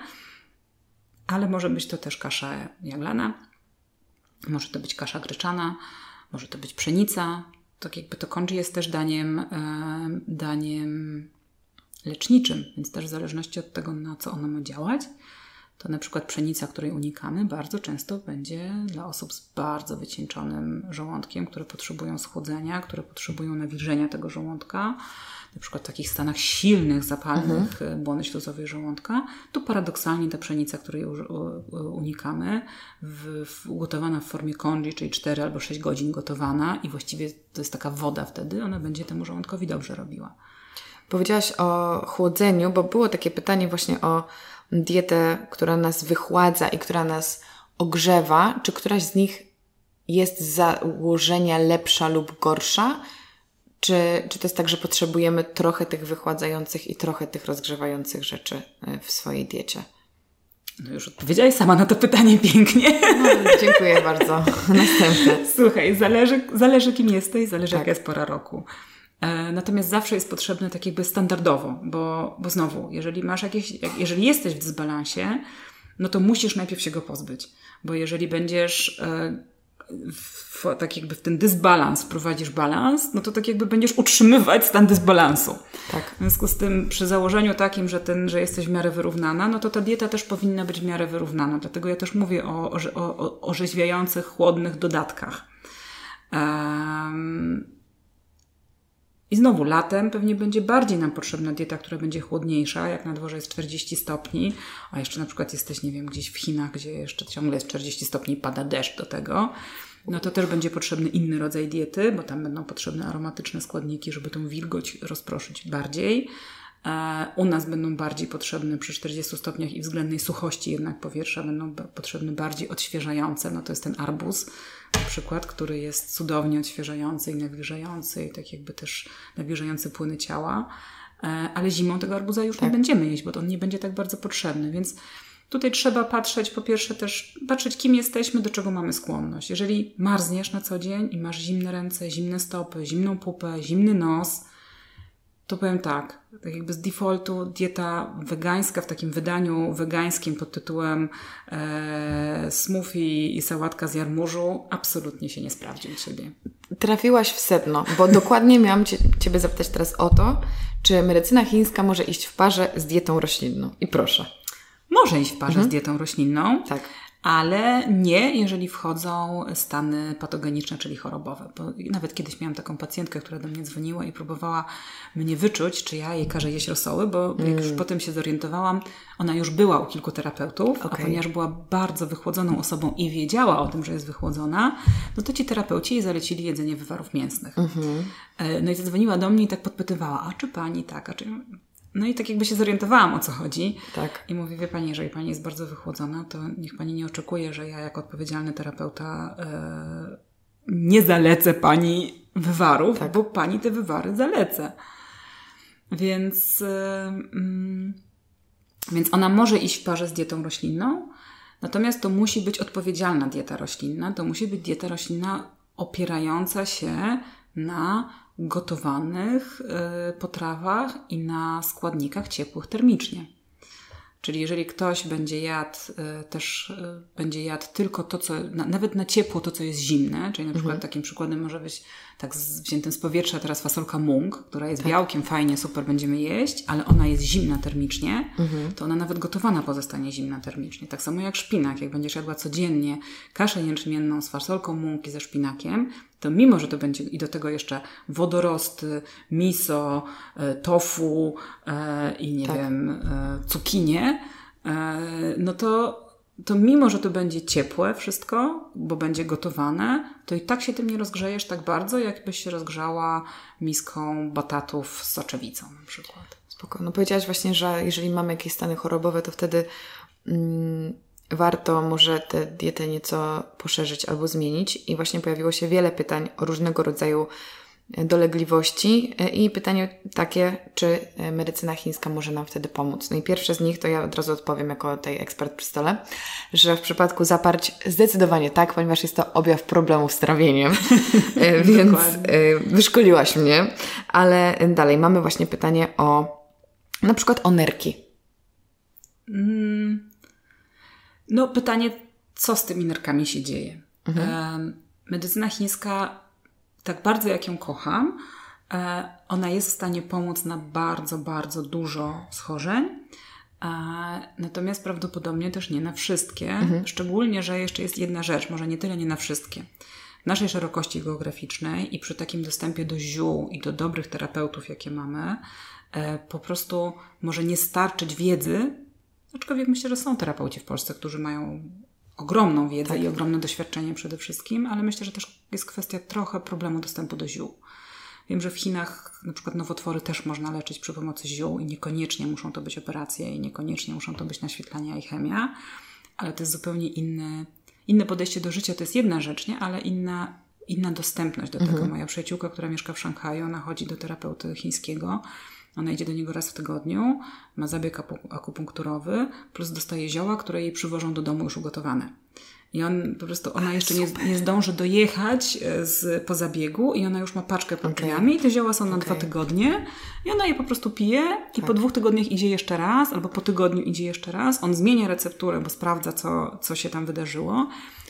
Speaker 2: ale może być to też kasza jaglana, może to być kasza gryczana, może to być pszenica. Tak jakby to congee jest też daniem, e, daniem leczniczym, więc też w zależności od tego, na co ono ma działać, to na przykład pszenica, której unikamy, bardzo często będzie dla osób z bardzo wycieńczonym żołądkiem, które potrzebują schłodzenia, które potrzebują nawilżenia tego żołądka, na przykład w takich stanach silnych, zapalnych mhm. błony śluzowej żołądka, to paradoksalnie ta pszenica, której unikamy, w, w, ugotowana w formie congee, czyli cztery albo sześć godzin gotowana i właściwie to jest taka woda wtedy, ona będzie temu żołądkowi dobrze robiła.
Speaker 1: Powiedziałaś o chłodzeniu, bo było takie pytanie właśnie o dietę, która nas wychładza i która nas ogrzewa. Czy któraś z nich jest z założenia lepsza lub gorsza? Czy, czy to jest tak, że potrzebujemy trochę tych wychładzających i trochę tych rozgrzewających rzeczy w swojej diecie?
Speaker 2: No już odpowiedziałaś sama na to pytanie pięknie.
Speaker 1: No, dziękuję bardzo. Następne.
Speaker 2: Słuchaj, zależy, zależy kim jesteś, zależy
Speaker 1: tak.
Speaker 2: jaka jest pora roku. Natomiast zawsze jest potrzebne tak jakby standardowo, bo, bo znowu, jeżeli masz jakieś, jeżeli jesteś w dysbalansie, no to musisz najpierw się go pozbyć, bo jeżeli będziesz w, tak jakby w ten dysbalans wprowadzisz balans, no to tak jakby będziesz utrzymywać stan dysbalansu. Tak. W związku z tym przy założeniu takim, że, ten, że jesteś w miarę wyrównana, no to ta dieta też powinna być w miarę wyrównana. Dlatego ja też mówię o, o, o orzeźwiających, chłodnych dodatkach. Um, I znowu latem pewnie będzie bardziej nam potrzebna dieta, która będzie chłodniejsza, jak na dworze jest czterdzieści stopni, a jeszcze na przykład jesteś, nie wiem, gdzieś w Chinach, gdzie jeszcze ciągle jest czterdzieści stopni i pada deszcz do tego, no to też będzie potrzebny inny rodzaj diety, bo tam będą potrzebne aromatyczne składniki, żeby tą wilgoć rozproszyć bardziej. U nas będą bardziej potrzebne przy czterdziestu stopniach i względnej suchości jednak powietrza będą potrzebne bardziej odświeżające. No to jest ten arbuz na przykład, który jest cudownie odświeżający i nawilżający i tak jakby też nawilżający płyny ciała. Ale zimą tego arbuza już tak. nie będziemy jeść, bo on nie będzie tak bardzo potrzebny. Więc tutaj trzeba patrzeć, po pierwsze też patrzeć, kim jesteśmy, do czego mamy skłonność. Jeżeli marzniesz na co dzień i masz zimne ręce, zimne stopy, zimną pupę, zimny nos, to powiem tak, tak jakby z defaultu dieta wegańska w takim wydaniu wegańskim pod tytułem e, smoothie i sałatka z jarmużu absolutnie się nie sprawdzi u Ciebie.
Speaker 1: Trafiłaś w sedno, bo dokładnie miałam cie, Ciebie zapytać teraz o to, czy medycyna chińska może iść w parze z dietą roślinną. I proszę.
Speaker 2: Może iść w parze mhm. z dietą roślinną.
Speaker 1: Tak.
Speaker 2: Ale nie, jeżeli wchodzą stany patogeniczne, czyli chorobowe. Bo nawet kiedyś miałam taką pacjentkę, która do mnie dzwoniła i próbowała mnie wyczuć, czy ja jej każę jeść rosoły, bo mm. jak już potem się zorientowałam, ona już była u kilku terapeutów, okay. a ponieważ była bardzo wychłodzoną osobą i wiedziała o tym, że jest wychłodzona, no to ci terapeuci jej zalecili jedzenie wywarów mięsnych. Mm-hmm. No i zadzwoniła do mnie i tak podpytywała, a czy pani tak, a czy... No i tak jakby się zorientowałam, o co chodzi.
Speaker 1: Tak.
Speaker 2: I mówię, wie Pani, jeżeli Pani jest bardzo wychłodzona, to niech Pani nie oczekuje, że ja jako odpowiedzialny terapeuta e, nie zalecę Pani wywarów, tak. bo Pani te wywary zalecę. Więc, e, mm, więc ona może iść w parze z dietą roślinną, natomiast to musi być odpowiedzialna dieta roślinna. To musi być dieta roślinna opierająca się na gotowanych y, potrawach i na składnikach ciepłych termicznie. Czyli jeżeli ktoś będzie jadł y, też y, będzie jadł tylko to, co na, nawet na ciepło to, co jest zimne, czyli na przykład mhm. takim przykładem może być tak z, wziętym z powietrza teraz fasolka mung, która jest tak. białkiem, fajnie, super, będziemy jeść, ale ona jest zimna termicznie, mhm. to ona nawet gotowana pozostanie zimna termicznie. Tak samo jak szpinak, jak będziesz jadła codziennie kaszę jęczmienną z fasolką mung i ze szpinakiem, to mimo, że to będzie i do tego jeszcze wodorosty, miso, tofu e, i nie tak. wiem, e, cukinie, e, no to, to mimo, że to będzie ciepłe wszystko, bo będzie gotowane, to i tak się tym nie rozgrzejesz tak bardzo, jakbyś się rozgrzała miską batatów z soczewicą na przykład.
Speaker 1: Spoko. No powiedziałaś właśnie, że jeżeli mamy jakieś stany chorobowe, to wtedy... Mm, warto może tę dietę nieco poszerzyć albo zmienić i właśnie pojawiło się wiele pytań o różnego rodzaju dolegliwości i pytanie takie, czy medycyna chińska może nam wtedy pomóc. No i pierwsze z nich, to ja od razu odpowiem jako tej ekspert przy stole, że w przypadku zaparć zdecydowanie tak, ponieważ jest to objaw problemów z trawieniem, więc wyszkoliłaś mnie, ale dalej mamy właśnie pytanie o na przykład o nerki.
Speaker 2: Mm. No pytanie, co z tymi nerkami się dzieje? Mhm. Medycyna chińska, tak bardzo jak ją kocham, ona jest w stanie pomóc na bardzo, bardzo dużo schorzeń, natomiast prawdopodobnie też nie na wszystkie, mhm. szczególnie, że jeszcze jest jedna rzecz, może nie tyle nie na wszystkie. W naszej szerokości geograficznej i przy takim dostępie do ziół i do dobrych terapeutów, jakie mamy, po prostu może nie starczyć wiedzy. Aczkolwiek myślę, że są terapeuci w Polsce, którzy mają ogromną wiedzę tak. i ogromne doświadczenie przede wszystkim, ale myślę, że też jest kwestia trochę problemu dostępu do ziół. Wiem, że w Chinach na przykład nowotwory też można leczyć przy pomocy ziół i niekoniecznie muszą to być operacje i niekoniecznie muszą to być naświetlania i chemia, ale to jest zupełnie inny, inne podejście do życia. To jest jedna rzecz, nie? Ale inna, inna dostępność do mhm. tego. Moja przyjaciółka, która mieszka w Szanghaju, ona chodzi do terapeuty chińskiego. Ona idzie do niego raz w tygodniu, ma zabieg akupunkturowy, plus dostaje zioła, które jej przywożą do domu już ugotowane. I on po prostu, ona jeszcze nie, nie zdąży dojechać z, po zabiegu i ona już ma paczkę pod drzwiami i te zioła są na okay. dwa tygodnie i ona je po prostu pije i tak. po dwóch tygodniach idzie jeszcze raz albo po tygodniu idzie jeszcze raz. On zmienia recepturę, bo sprawdza, co, co się tam wydarzyło.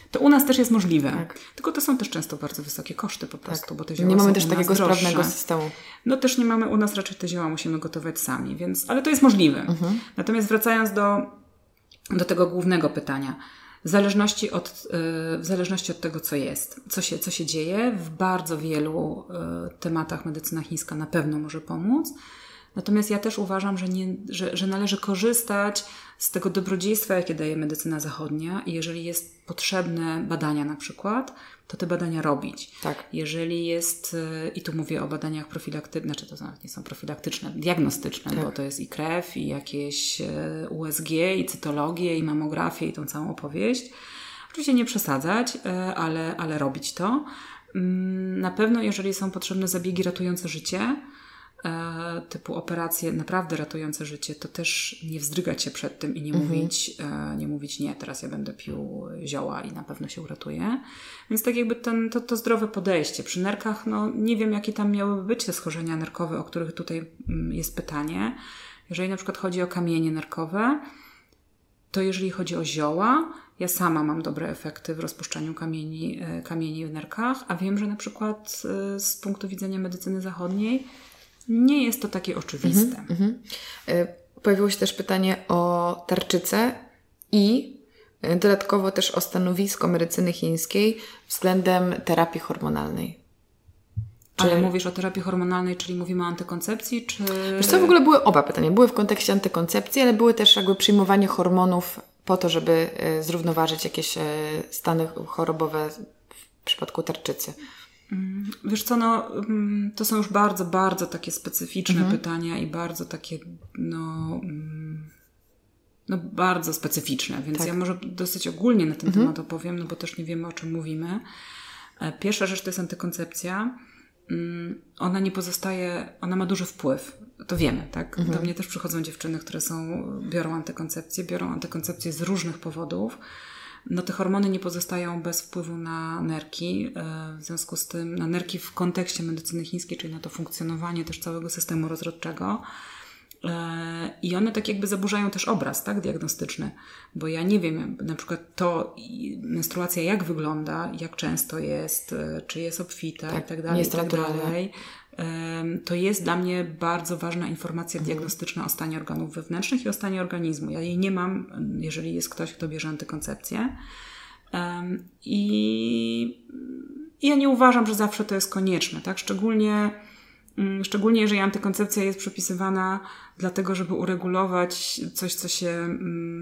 Speaker 2: To u nas też jest możliwe.
Speaker 1: Tak.
Speaker 2: Tylko to są też często bardzo wysokie koszty po prostu,
Speaker 1: tak.
Speaker 2: bo te zioła
Speaker 1: nie mamy
Speaker 2: są
Speaker 1: też
Speaker 2: u nas
Speaker 1: takiego
Speaker 2: droższe.
Speaker 1: sprawnego systemu.
Speaker 2: No też nie mamy, u nas raczej te zioła musimy gotować sami, więc, ale to jest możliwe. Mhm. Natomiast wracając do, do tego głównego pytania. W zależności od, w zależności od tego, co jest, co się, co się dzieje, w bardzo wielu tematach medycyna chińska na pewno może pomóc. Natomiast ja też uważam, że, nie, że, że należy korzystać z tego dobrodziejstwa, jakie daje medycyna zachodnia i jeżeli jest potrzebne badania na przykład, to te badania robić.
Speaker 1: Tak.
Speaker 2: Jeżeli jest, i tu mówię o badaniach profilaktycznych, znaczy to nie są profilaktyczne, diagnostyczne, tak. Bo to jest i krew, i jakieś U S G, i cytologię, i mamografię, i tą całą opowieść. Oczywiście nie przesadzać, ale, ale robić to. Na pewno, jeżeli są potrzebne zabiegi ratujące życie, typu operacje naprawdę ratujące życie, to też nie wzdrygać się przed tym i nie, mhm. mówić, nie mówić nie, teraz ja będę pił zioła i na pewno się uratuje. Więc tak jakby ten, to, to zdrowe podejście. Przy nerkach, no nie wiem jakie tam miałyby być te schorzenia nerkowe, o których tutaj jest pytanie. Jeżeli na przykład chodzi o kamienie nerkowe, to jeżeli chodzi o zioła, ja sama mam dobre efekty w rozpuszczaniu kamieni, kamieni w nerkach, a wiem, że na przykład z punktu widzenia medycyny zachodniej nie jest to takie oczywiste. Mm-hmm,
Speaker 1: mm-hmm. Pojawiło się też pytanie o tarczycę i dodatkowo też o stanowisko medycyny chińskiej względem terapii hormonalnej.
Speaker 2: Czyli ale mówisz o terapii hormonalnej, czyli mówimy o antykoncepcji, czy...
Speaker 1: Wiesz co, w ogóle były oba pytania. Były w kontekście antykoncepcji, ale były też jakby przyjmowanie hormonów po to, żeby zrównoważyć jakieś stany chorobowe w przypadku tarczycy.
Speaker 2: Wiesz co, no to są już bardzo, bardzo takie specyficzne mhm. pytania i bardzo takie, no, no bardzo specyficzne, więc tak. ja może dosyć ogólnie na ten mhm. temat opowiem, no bo też nie wiemy, o czym mówimy. Pierwsza rzecz to jest antykoncepcja. Ona nie pozostaje, ona ma duży wpływ. To wiemy, tak? Mhm. Do mnie też przychodzą dziewczyny, które są, biorą antykoncepcję, biorą antykoncepcję z różnych powodów. No te hormony nie pozostają bez wpływu na nerki, w związku z tym na nerki w kontekście medycyny chińskiej, czyli na to funkcjonowanie też całego systemu rozrodczego. I one tak jakby zaburzają też obraz, tak, diagnostyczny, bo ja nie wiem, na przykład to menstruacja jak wygląda, jak często jest, czy jest obfita tak, i tak dalej, i tak dalej. To jest dla mnie bardzo ważna informacja diagnostyczna o stanie organów wewnętrznych i o stanie organizmu. Ja jej nie mam, jeżeli jest ktoś, kto bierze antykoncepcję. I ja nie uważam, że zawsze to jest konieczne, tak? Szczególnie, szczególnie jeżeli antykoncepcja jest przepisywana dlatego, żeby uregulować coś, co się,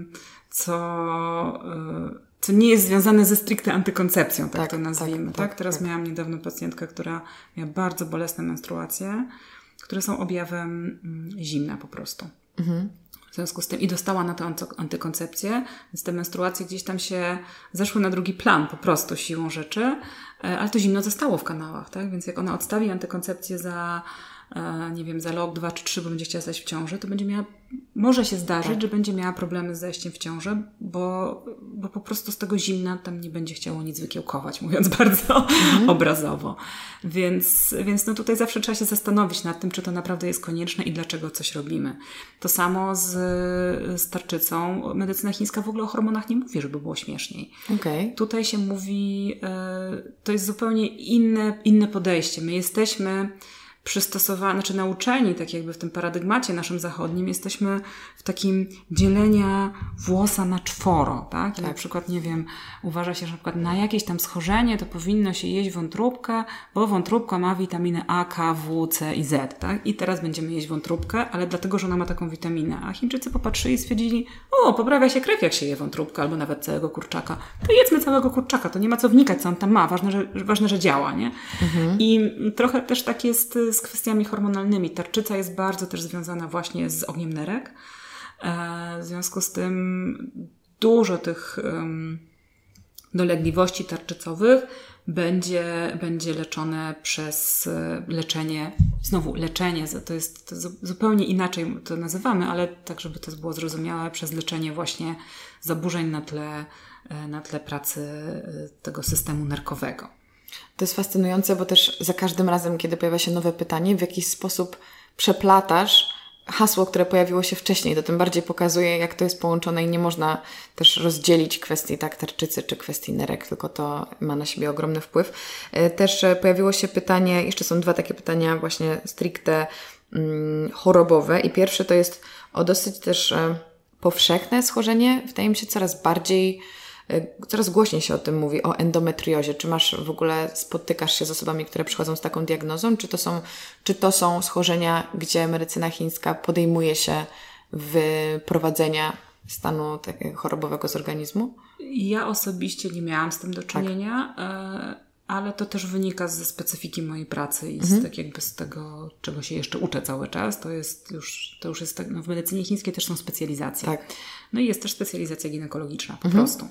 Speaker 2: co... co nie jest związane ze stricte antykoncepcją, tak, tak to nazwijmy. Tak, tak? tak Teraz tak. miałam niedawno pacjentkę, która miała bardzo bolesne menstruacje, które są objawem zimna po prostu. Mhm. W związku z tym i dostała na to antykoncepcję, więc te menstruacje gdzieś tam się zeszły na drugi plan po prostu siłą rzeczy, ale to zimno zostało w kanałach, tak? Więc jak ona odstawi antykoncepcję za nie wiem, za rok, dwa czy trzy, bo będzie chciała zajść w ciążę, to będzie miała, może się zdarzyć, tak. że będzie miała problemy z zajściem w ciążę, bo, bo po prostu z tego zimna tam nie będzie chciało nic wykiełkować, mówiąc bardzo mhm. obrazowo. Więc, więc no tutaj zawsze trzeba się zastanowić nad tym, czy to naprawdę jest konieczne i dlaczego coś robimy. To samo z, z tarczycą. Medycyna chińska w ogóle o hormonach nie mówi, żeby było śmieszniej. Okay. Tutaj się mówi, y, to jest zupełnie inne, inne podejście. My jesteśmy przystosowani, znaczy nauczeni, tak jakby w tym paradygmacie naszym zachodnim, jesteśmy w takim dzielenia włosa na czworo, tak? tak. Na przykład, nie wiem, uważa się, że na przykład na jakieś tam schorzenie to powinno się jeść wątróbkę, bo wątróbka ma witaminy A, K, W, C i Z, tak? I teraz będziemy jeść wątróbkę, ale dlatego, że ona ma taką witaminę. A Chińczycy popatrzyli i stwierdzili, o, poprawia się krew, jak się je wątróbkę, albo nawet całego kurczaka. To jedzmy całego kurczaka, to nie ma co wnikać, co on tam ma. Ważne, że, ważne, że działa, nie? Mhm. I trochę też tak jest z kwestiami hormonalnymi. Tarczyca jest bardzo też związana właśnie z ogniem nerek. W związku z tym dużo tych um, dolegliwości tarczycowych będzie, będzie leczone przez leczenie, znowu leczenie, to jest to zupełnie inaczej to nazywamy, ale tak, żeby to było zrozumiałe, przez leczenie właśnie zaburzeń na tle, na tle pracy tego systemu nerkowego.
Speaker 1: To jest fascynujące, bo też za każdym razem, kiedy pojawia się nowe pytanie, w jakiś sposób przeplatasz hasło, które pojawiło się wcześniej, to tym bardziej pokazuje, jak to jest połączone i nie można też rozdzielić kwestii tak tarczycy czy kwestii nerek, tylko to ma na siebie ogromny wpływ. Też pojawiło się pytanie, jeszcze są dwa takie pytania właśnie stricte mm, chorobowe i pierwsze to jest o dosyć też e, powszechne schorzenie, wydaje mi się coraz bardziej coraz głośniej się o tym mówi, o endometriozie. Czy masz w ogóle, spotykasz się z osobami, które przychodzą z taką diagnozą? Czy to są, czy to są schorzenia, gdzie medycyna chińska podejmuje się wyprowadzenia stanu takiego chorobowego z organizmu?
Speaker 2: Ja osobiście nie miałam z tym do czynienia, tak. ale to też wynika ze specyfiki mojej pracy i mhm. z, tak jakby z tego, czego się jeszcze uczę cały czas. To jest już, to już jest tak, no w medycynie chińskiej też są specjalizacje.
Speaker 1: Tak.
Speaker 2: No i jest też specjalizacja ginekologiczna po
Speaker 1: mhm.
Speaker 2: prostu.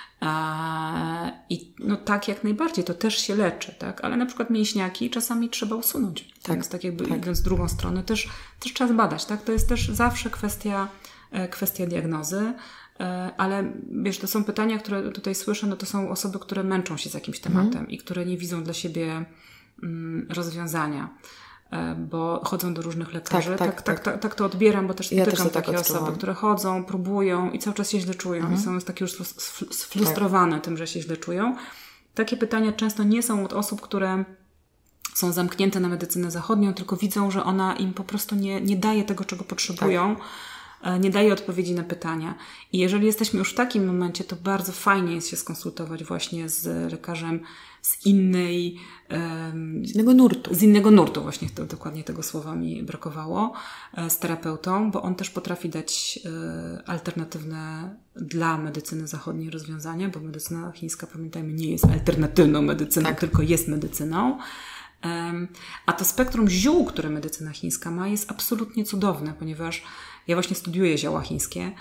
Speaker 2: A, I no tak jak najbardziej, to też się leczy, tak? Ale na przykład mięśniaki czasami trzeba usunąć. Tak. Więc tak jakby tak. idąc w drugą stronę też, też trzeba zbadać, tak? To jest też zawsze kwestia, kwestia diagnozy. Ale wiesz, to są pytania, które tutaj słyszę, no to są osoby, które męczą się z jakimś tematem mhm. i które nie widzą dla siebie mm, rozwiązania, bo chodzą do różnych lekarzy. Tak, tak, tak, tak, tak, tak to odbieram, bo też spotykam ja też takie tak osoby, które chodzą, próbują i cały czas się źle czują mhm. i są takie już sfrustrowane tak. tym, że się źle czują. Takie pytania często nie są od osób, które są zamknięte na medycynę zachodnią, tylko widzą, że ona im po prostu nie, nie daje tego, czego potrzebują. Tak. Nie daje odpowiedzi na pytania. I jeżeli jesteśmy już w takim momencie, to bardzo fajnie jest się skonsultować właśnie z lekarzem z innej... Um,
Speaker 1: z innego nurtu.
Speaker 2: Z innego nurtu, właśnie to, dokładnie tego słowa mi brakowało, z terapeutą, bo on też potrafi dać e, alternatywne dla medycyny zachodniej rozwiązania, bo medycyna chińska, pamiętajmy, nie jest alternatywną medycyną, tak. tylko jest medycyną. Um, a to spektrum ziół, które medycyna chińska ma, jest absolutnie cudowne, ponieważ ja właśnie studiuję zioła chińskie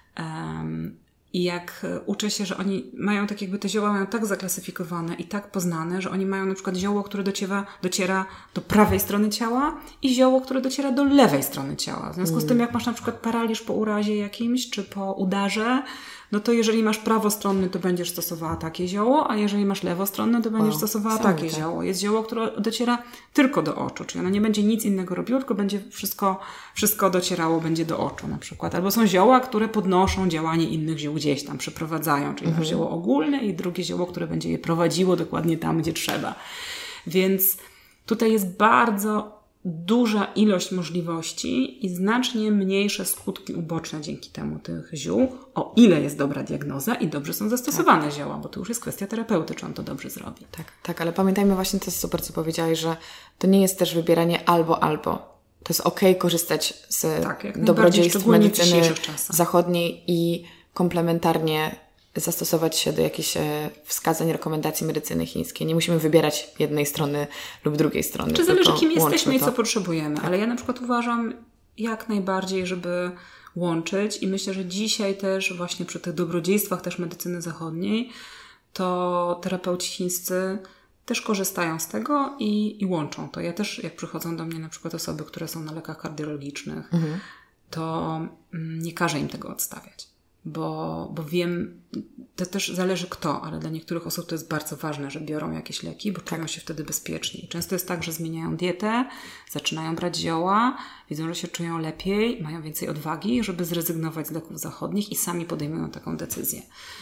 Speaker 2: um, i jak uczę się, że oni mają tak jakby te zioła mają tak zaklasyfikowane i tak poznane, że oni mają na przykład zioło, które dociera, dociera do prawej strony ciała i zioło, które dociera do lewej strony ciała. W związku z tym, jak masz na przykład paraliż po urazie jakimś, czy po udarze, no to jeżeli masz prawostronny, to będziesz stosowała takie zioło, a jeżeli masz lewostronne, to będziesz wow, stosowała takie tak. zioło. Jest zioło, które dociera tylko do oczu, czyli ono nie będzie nic innego robiło, tylko będzie wszystko, wszystko docierało będzie do oczu na przykład. Albo są zioła, które podnoszą działanie innych ziół gdzieś tam, przeprowadzają, czyli mhm. masz zioło ogólne i drugie zioło, które będzie je prowadziło dokładnie tam, gdzie trzeba. Więc tutaj jest bardzo duża ilość możliwości i znacznie mniejsze skutki uboczne dzięki temu tych ziół, o ile jest dobra diagnoza i dobrze są zastosowane tak. zioła, bo to już jest kwestia terapeuty, czy on to dobrze zrobi.
Speaker 1: Tak, tak, ale pamiętajmy właśnie, to jest super, co powiedziałaś, że to nie jest też wybieranie albo, albo. To jest okej okay korzystać z tak, dobrodziejstw medycyny zachodniej i komplementarnie zastosować się do jakichś wskazań, rekomendacji medycyny chińskiej. Nie musimy wybierać jednej strony lub drugiej strony.
Speaker 2: Czy zależy, kim jesteśmy i co potrzebujemy. Tak. Ale ja na przykład uważam jak najbardziej, żeby łączyć i myślę, że dzisiaj też właśnie przy tych dobrodziejstwach też medycyny zachodniej to terapeuci chińscy też korzystają z tego i, i łączą to. Ja też, jak przychodzą do mnie na przykład osoby, które są na lekach kardiologicznych, mhm. to nie każę im tego odstawiać. Bo, bo wiem, to też zależy kto, ale dla niektórych osób to jest bardzo ważne, że biorą jakieś leki, bo czują się wtedy bezpieczniej. Często jest tak, że zmieniają dietę, zaczynają brać zioła, widzą, że się czują lepiej, mają więcej odwagi, żeby zrezygnować z leków zachodnich i sami podejmują taką decyzję.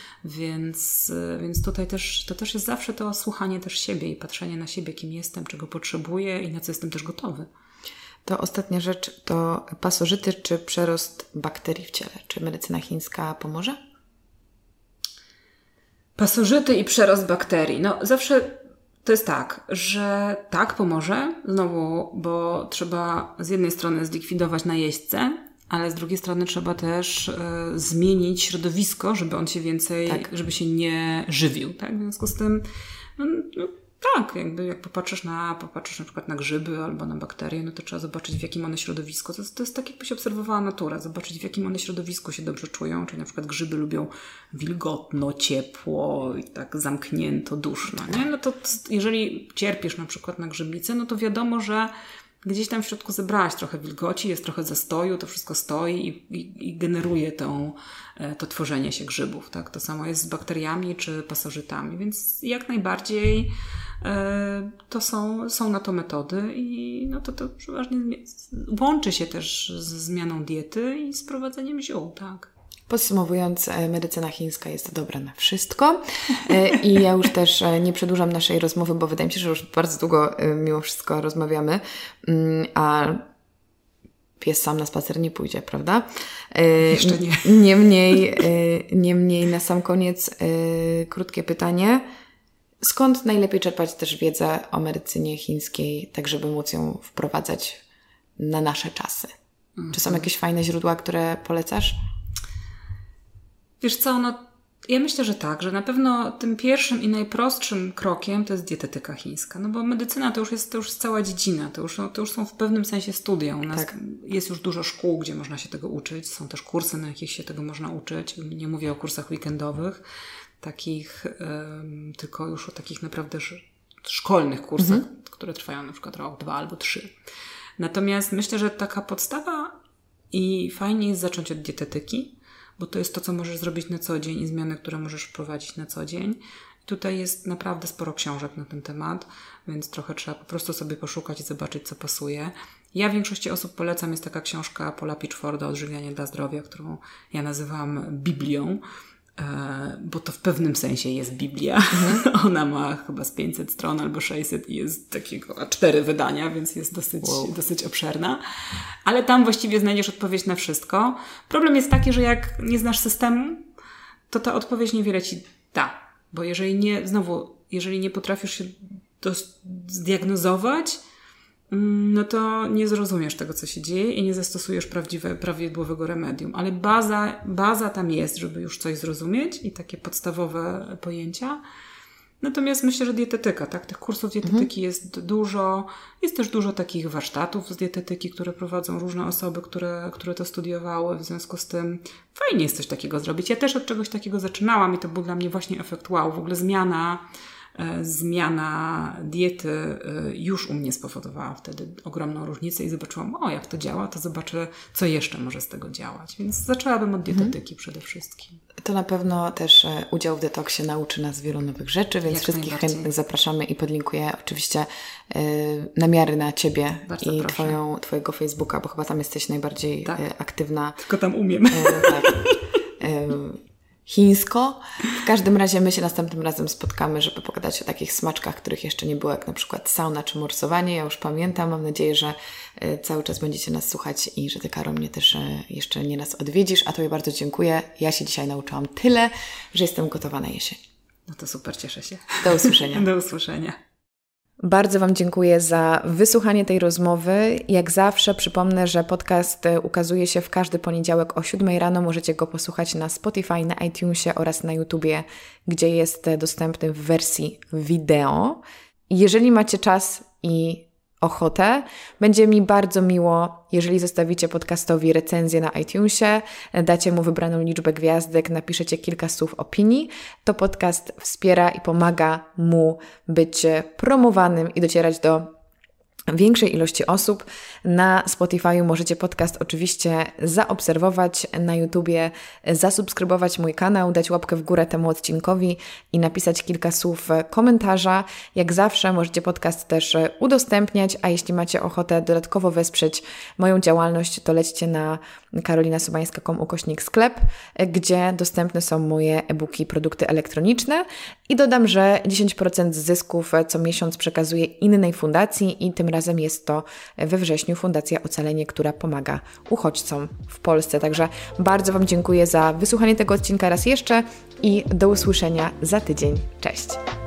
Speaker 2: Więc, więc tutaj też, to też jest zawsze to słuchanie też siebie i patrzenie na siebie, kim jestem, czego potrzebuję i na co jestem też gotowy.
Speaker 1: To ostatnia rzecz to pasożyty czy przerost bakterii w ciele. Czy medycyna chińska pomoże?
Speaker 2: Pasożyty i przerost bakterii. No zawsze to jest tak, że tak pomoże, znowu, bo trzeba z jednej strony zlikwidować najeźdźcę, ale z drugiej strony trzeba też y, zmienić środowisko, żeby on się więcej, tak. żeby się nie żywił. Tak? W związku z tym no, no, tak, jakby jak popatrzysz na, popatrzysz na przykład na grzyby albo na bakterie, no to trzeba zobaczyć, w jakim one środowisku. To jest, to jest tak, jakby się obserwowała natura. Zobaczyć, w jakim one środowisku się dobrze czują. Czyli na przykład grzyby lubią wilgotno, ciepło i tak zamknięto, duszno. Nie? No to jeżeli cierpisz na przykład na grzybicę, no to wiadomo, że gdzieś tam w środku zebrałaś trochę wilgoci, jest trochę zastoju, to wszystko stoi i, i, i generuje tą, to tworzenie się grzybów. Tak? To samo jest z bakteriami czy pasożytami, więc jak najbardziej e, to są, są na to metody i no to to przeważnie łączy się też z zmianą diety i z prowadzeniem ziół, tak.
Speaker 1: Podsumowując, medycyna chińska jest dobra na wszystko i ja już też nie przedłużam naszej rozmowy, bo wydaje mi się, że już bardzo długo mimo wszystko rozmawiamy, a pies sam na spacer nie pójdzie, prawda?
Speaker 2: Jeszcze nie.
Speaker 1: Niemniej, niemniej na sam koniec krótkie pytanie. Skąd najlepiej czerpać też wiedzę o medycynie chińskiej, tak żeby móc ją wprowadzać na nasze czasy? Mhm. Czy są jakieś fajne źródła, które polecasz?
Speaker 2: Wiesz co, no ja myślę, że tak, że na pewno tym pierwszym i najprostszym krokiem to jest dietetyka chińska, no bo medycyna to już jest to już cała dziedzina, to już, to już są w pewnym sensie studia. U nas tak. Jest już dużo szkół, gdzie można się tego uczyć, są też kursy, na jakich się tego można uczyć, nie mówię o kursach weekendowych, takich, um, tylko już o takich naprawdę szkolnych kursach, mhm. które trwają na przykład rok, dwa albo trzy. Natomiast myślę, że taka podstawa i fajnie jest zacząć od dietetyki, bo to jest to, co możesz zrobić na co dzień i zmiany, które możesz wprowadzić na co dzień. Tutaj jest naprawdę sporo książek na ten temat, więc trochę trzeba po prostu sobie poszukać i zobaczyć, co pasuje. Ja większości osób polecam, jest taka książka Paula Pitchforda Odżywianie dla zdrowia, którą ja nazywam Biblią, bo to w pewnym sensie jest Biblia. Mhm. Ona ma chyba z pięćset stron albo sześćset i jest takiego a cztery wydania, więc jest dosyć, wow. dosyć obszerna. Ale tam właściwie znajdziesz odpowiedź na wszystko. Problem jest taki, że jak nie znasz systemu, to ta odpowiedź niewiele ci da. Bo jeżeli nie, znowu, jeżeli nie potrafisz się dos- zdiagnozować, no to nie zrozumiesz tego, co się dzieje i nie zastosujesz prawdziwe, prawidłowego remedium. Ale baza, baza tam jest, żeby już coś zrozumieć i takie podstawowe pojęcia. Natomiast myślę, że dietetyka, tak? Tych kursów dietetyki mhm. jest dużo. Jest też dużo takich warsztatów z dietetyki, które prowadzą różne osoby, które, które to studiowały. W związku z tym fajnie jest coś takiego zrobić. Ja też od czegoś takiego zaczynałam i to był dla mnie właśnie efekt wow. W ogóle zmiana Zmiana diety już u mnie spowodowała wtedy ogromną różnicę i zobaczyłam, o jak to działa, to zobaczę, co jeszcze może z tego działać. Więc zaczęłabym od dietetyki mhm. przede wszystkim.
Speaker 1: To na pewno też udział w detoksie nauczy nas wielu nowych rzeczy, więc jak wszystkich chętnych zapraszamy i podlinkuję oczywiście yy, namiary na Ciebie Bardzo i twoją, Twojego Facebooka, bo chyba tam jesteś najbardziej tak. yy, aktywna.
Speaker 2: Tylko tam umiem. Yy, tak.
Speaker 1: Yy, chińsko. W każdym razie my się następnym razem spotkamy, żeby pogadać o takich smaczkach, których jeszcze nie było, jak na przykład sauna czy morsowanie. Ja już pamiętam. Mam nadzieję, że y, cały czas będziecie nas słuchać i że Ty, Karo, mnie też y, jeszcze nie nas odwiedzisz. A Tobie bardzo dziękuję. Ja się dzisiaj nauczyłam tyle, że jestem gotowa na jesień.
Speaker 2: No to super, cieszę się.
Speaker 1: Do usłyszenia.
Speaker 2: Do usłyszenia.
Speaker 1: Bardzo Wam dziękuję za wysłuchanie tej rozmowy. Jak zawsze przypomnę, że podcast ukazuje się w każdy poniedziałek o siódmej rano. Możecie go posłuchać na Spotify, na iTunesie oraz na YouTubie, gdzie jest dostępny w wersji wideo. Jeżeli macie czas i ochotę, będzie mi bardzo miło, jeżeli zostawicie podcastowi recenzję na iTunesie, dacie mu wybraną liczbę gwiazdek, napiszecie kilka słów opinii. To podcast wspiera i pomaga mu być promowanym i docierać do większej ilości osób. Na Spotify możecie podcast oczywiście zaobserwować, na YouTubie zasubskrybować mój kanał, dać łapkę w górę temu odcinkowi i napisać kilka słów komentarza. Jak zawsze możecie podcast też udostępniać, a jeśli macie ochotę dodatkowo wesprzeć moją działalność, to lećcie na karolinasubańska kropka com ukośnik sklep, gdzie dostępne są moje e-booki, produkty elektroniczne i dodam, że dziesięć procent zysków co miesiąc przekazuję innej fundacji i tym razem jest to we wrześniu Fundacja Ocalenie, która pomaga uchodźcom w Polsce. Także bardzo Wam dziękuję za wysłuchanie tego odcinka raz jeszcze i do usłyszenia za tydzień. Cześć!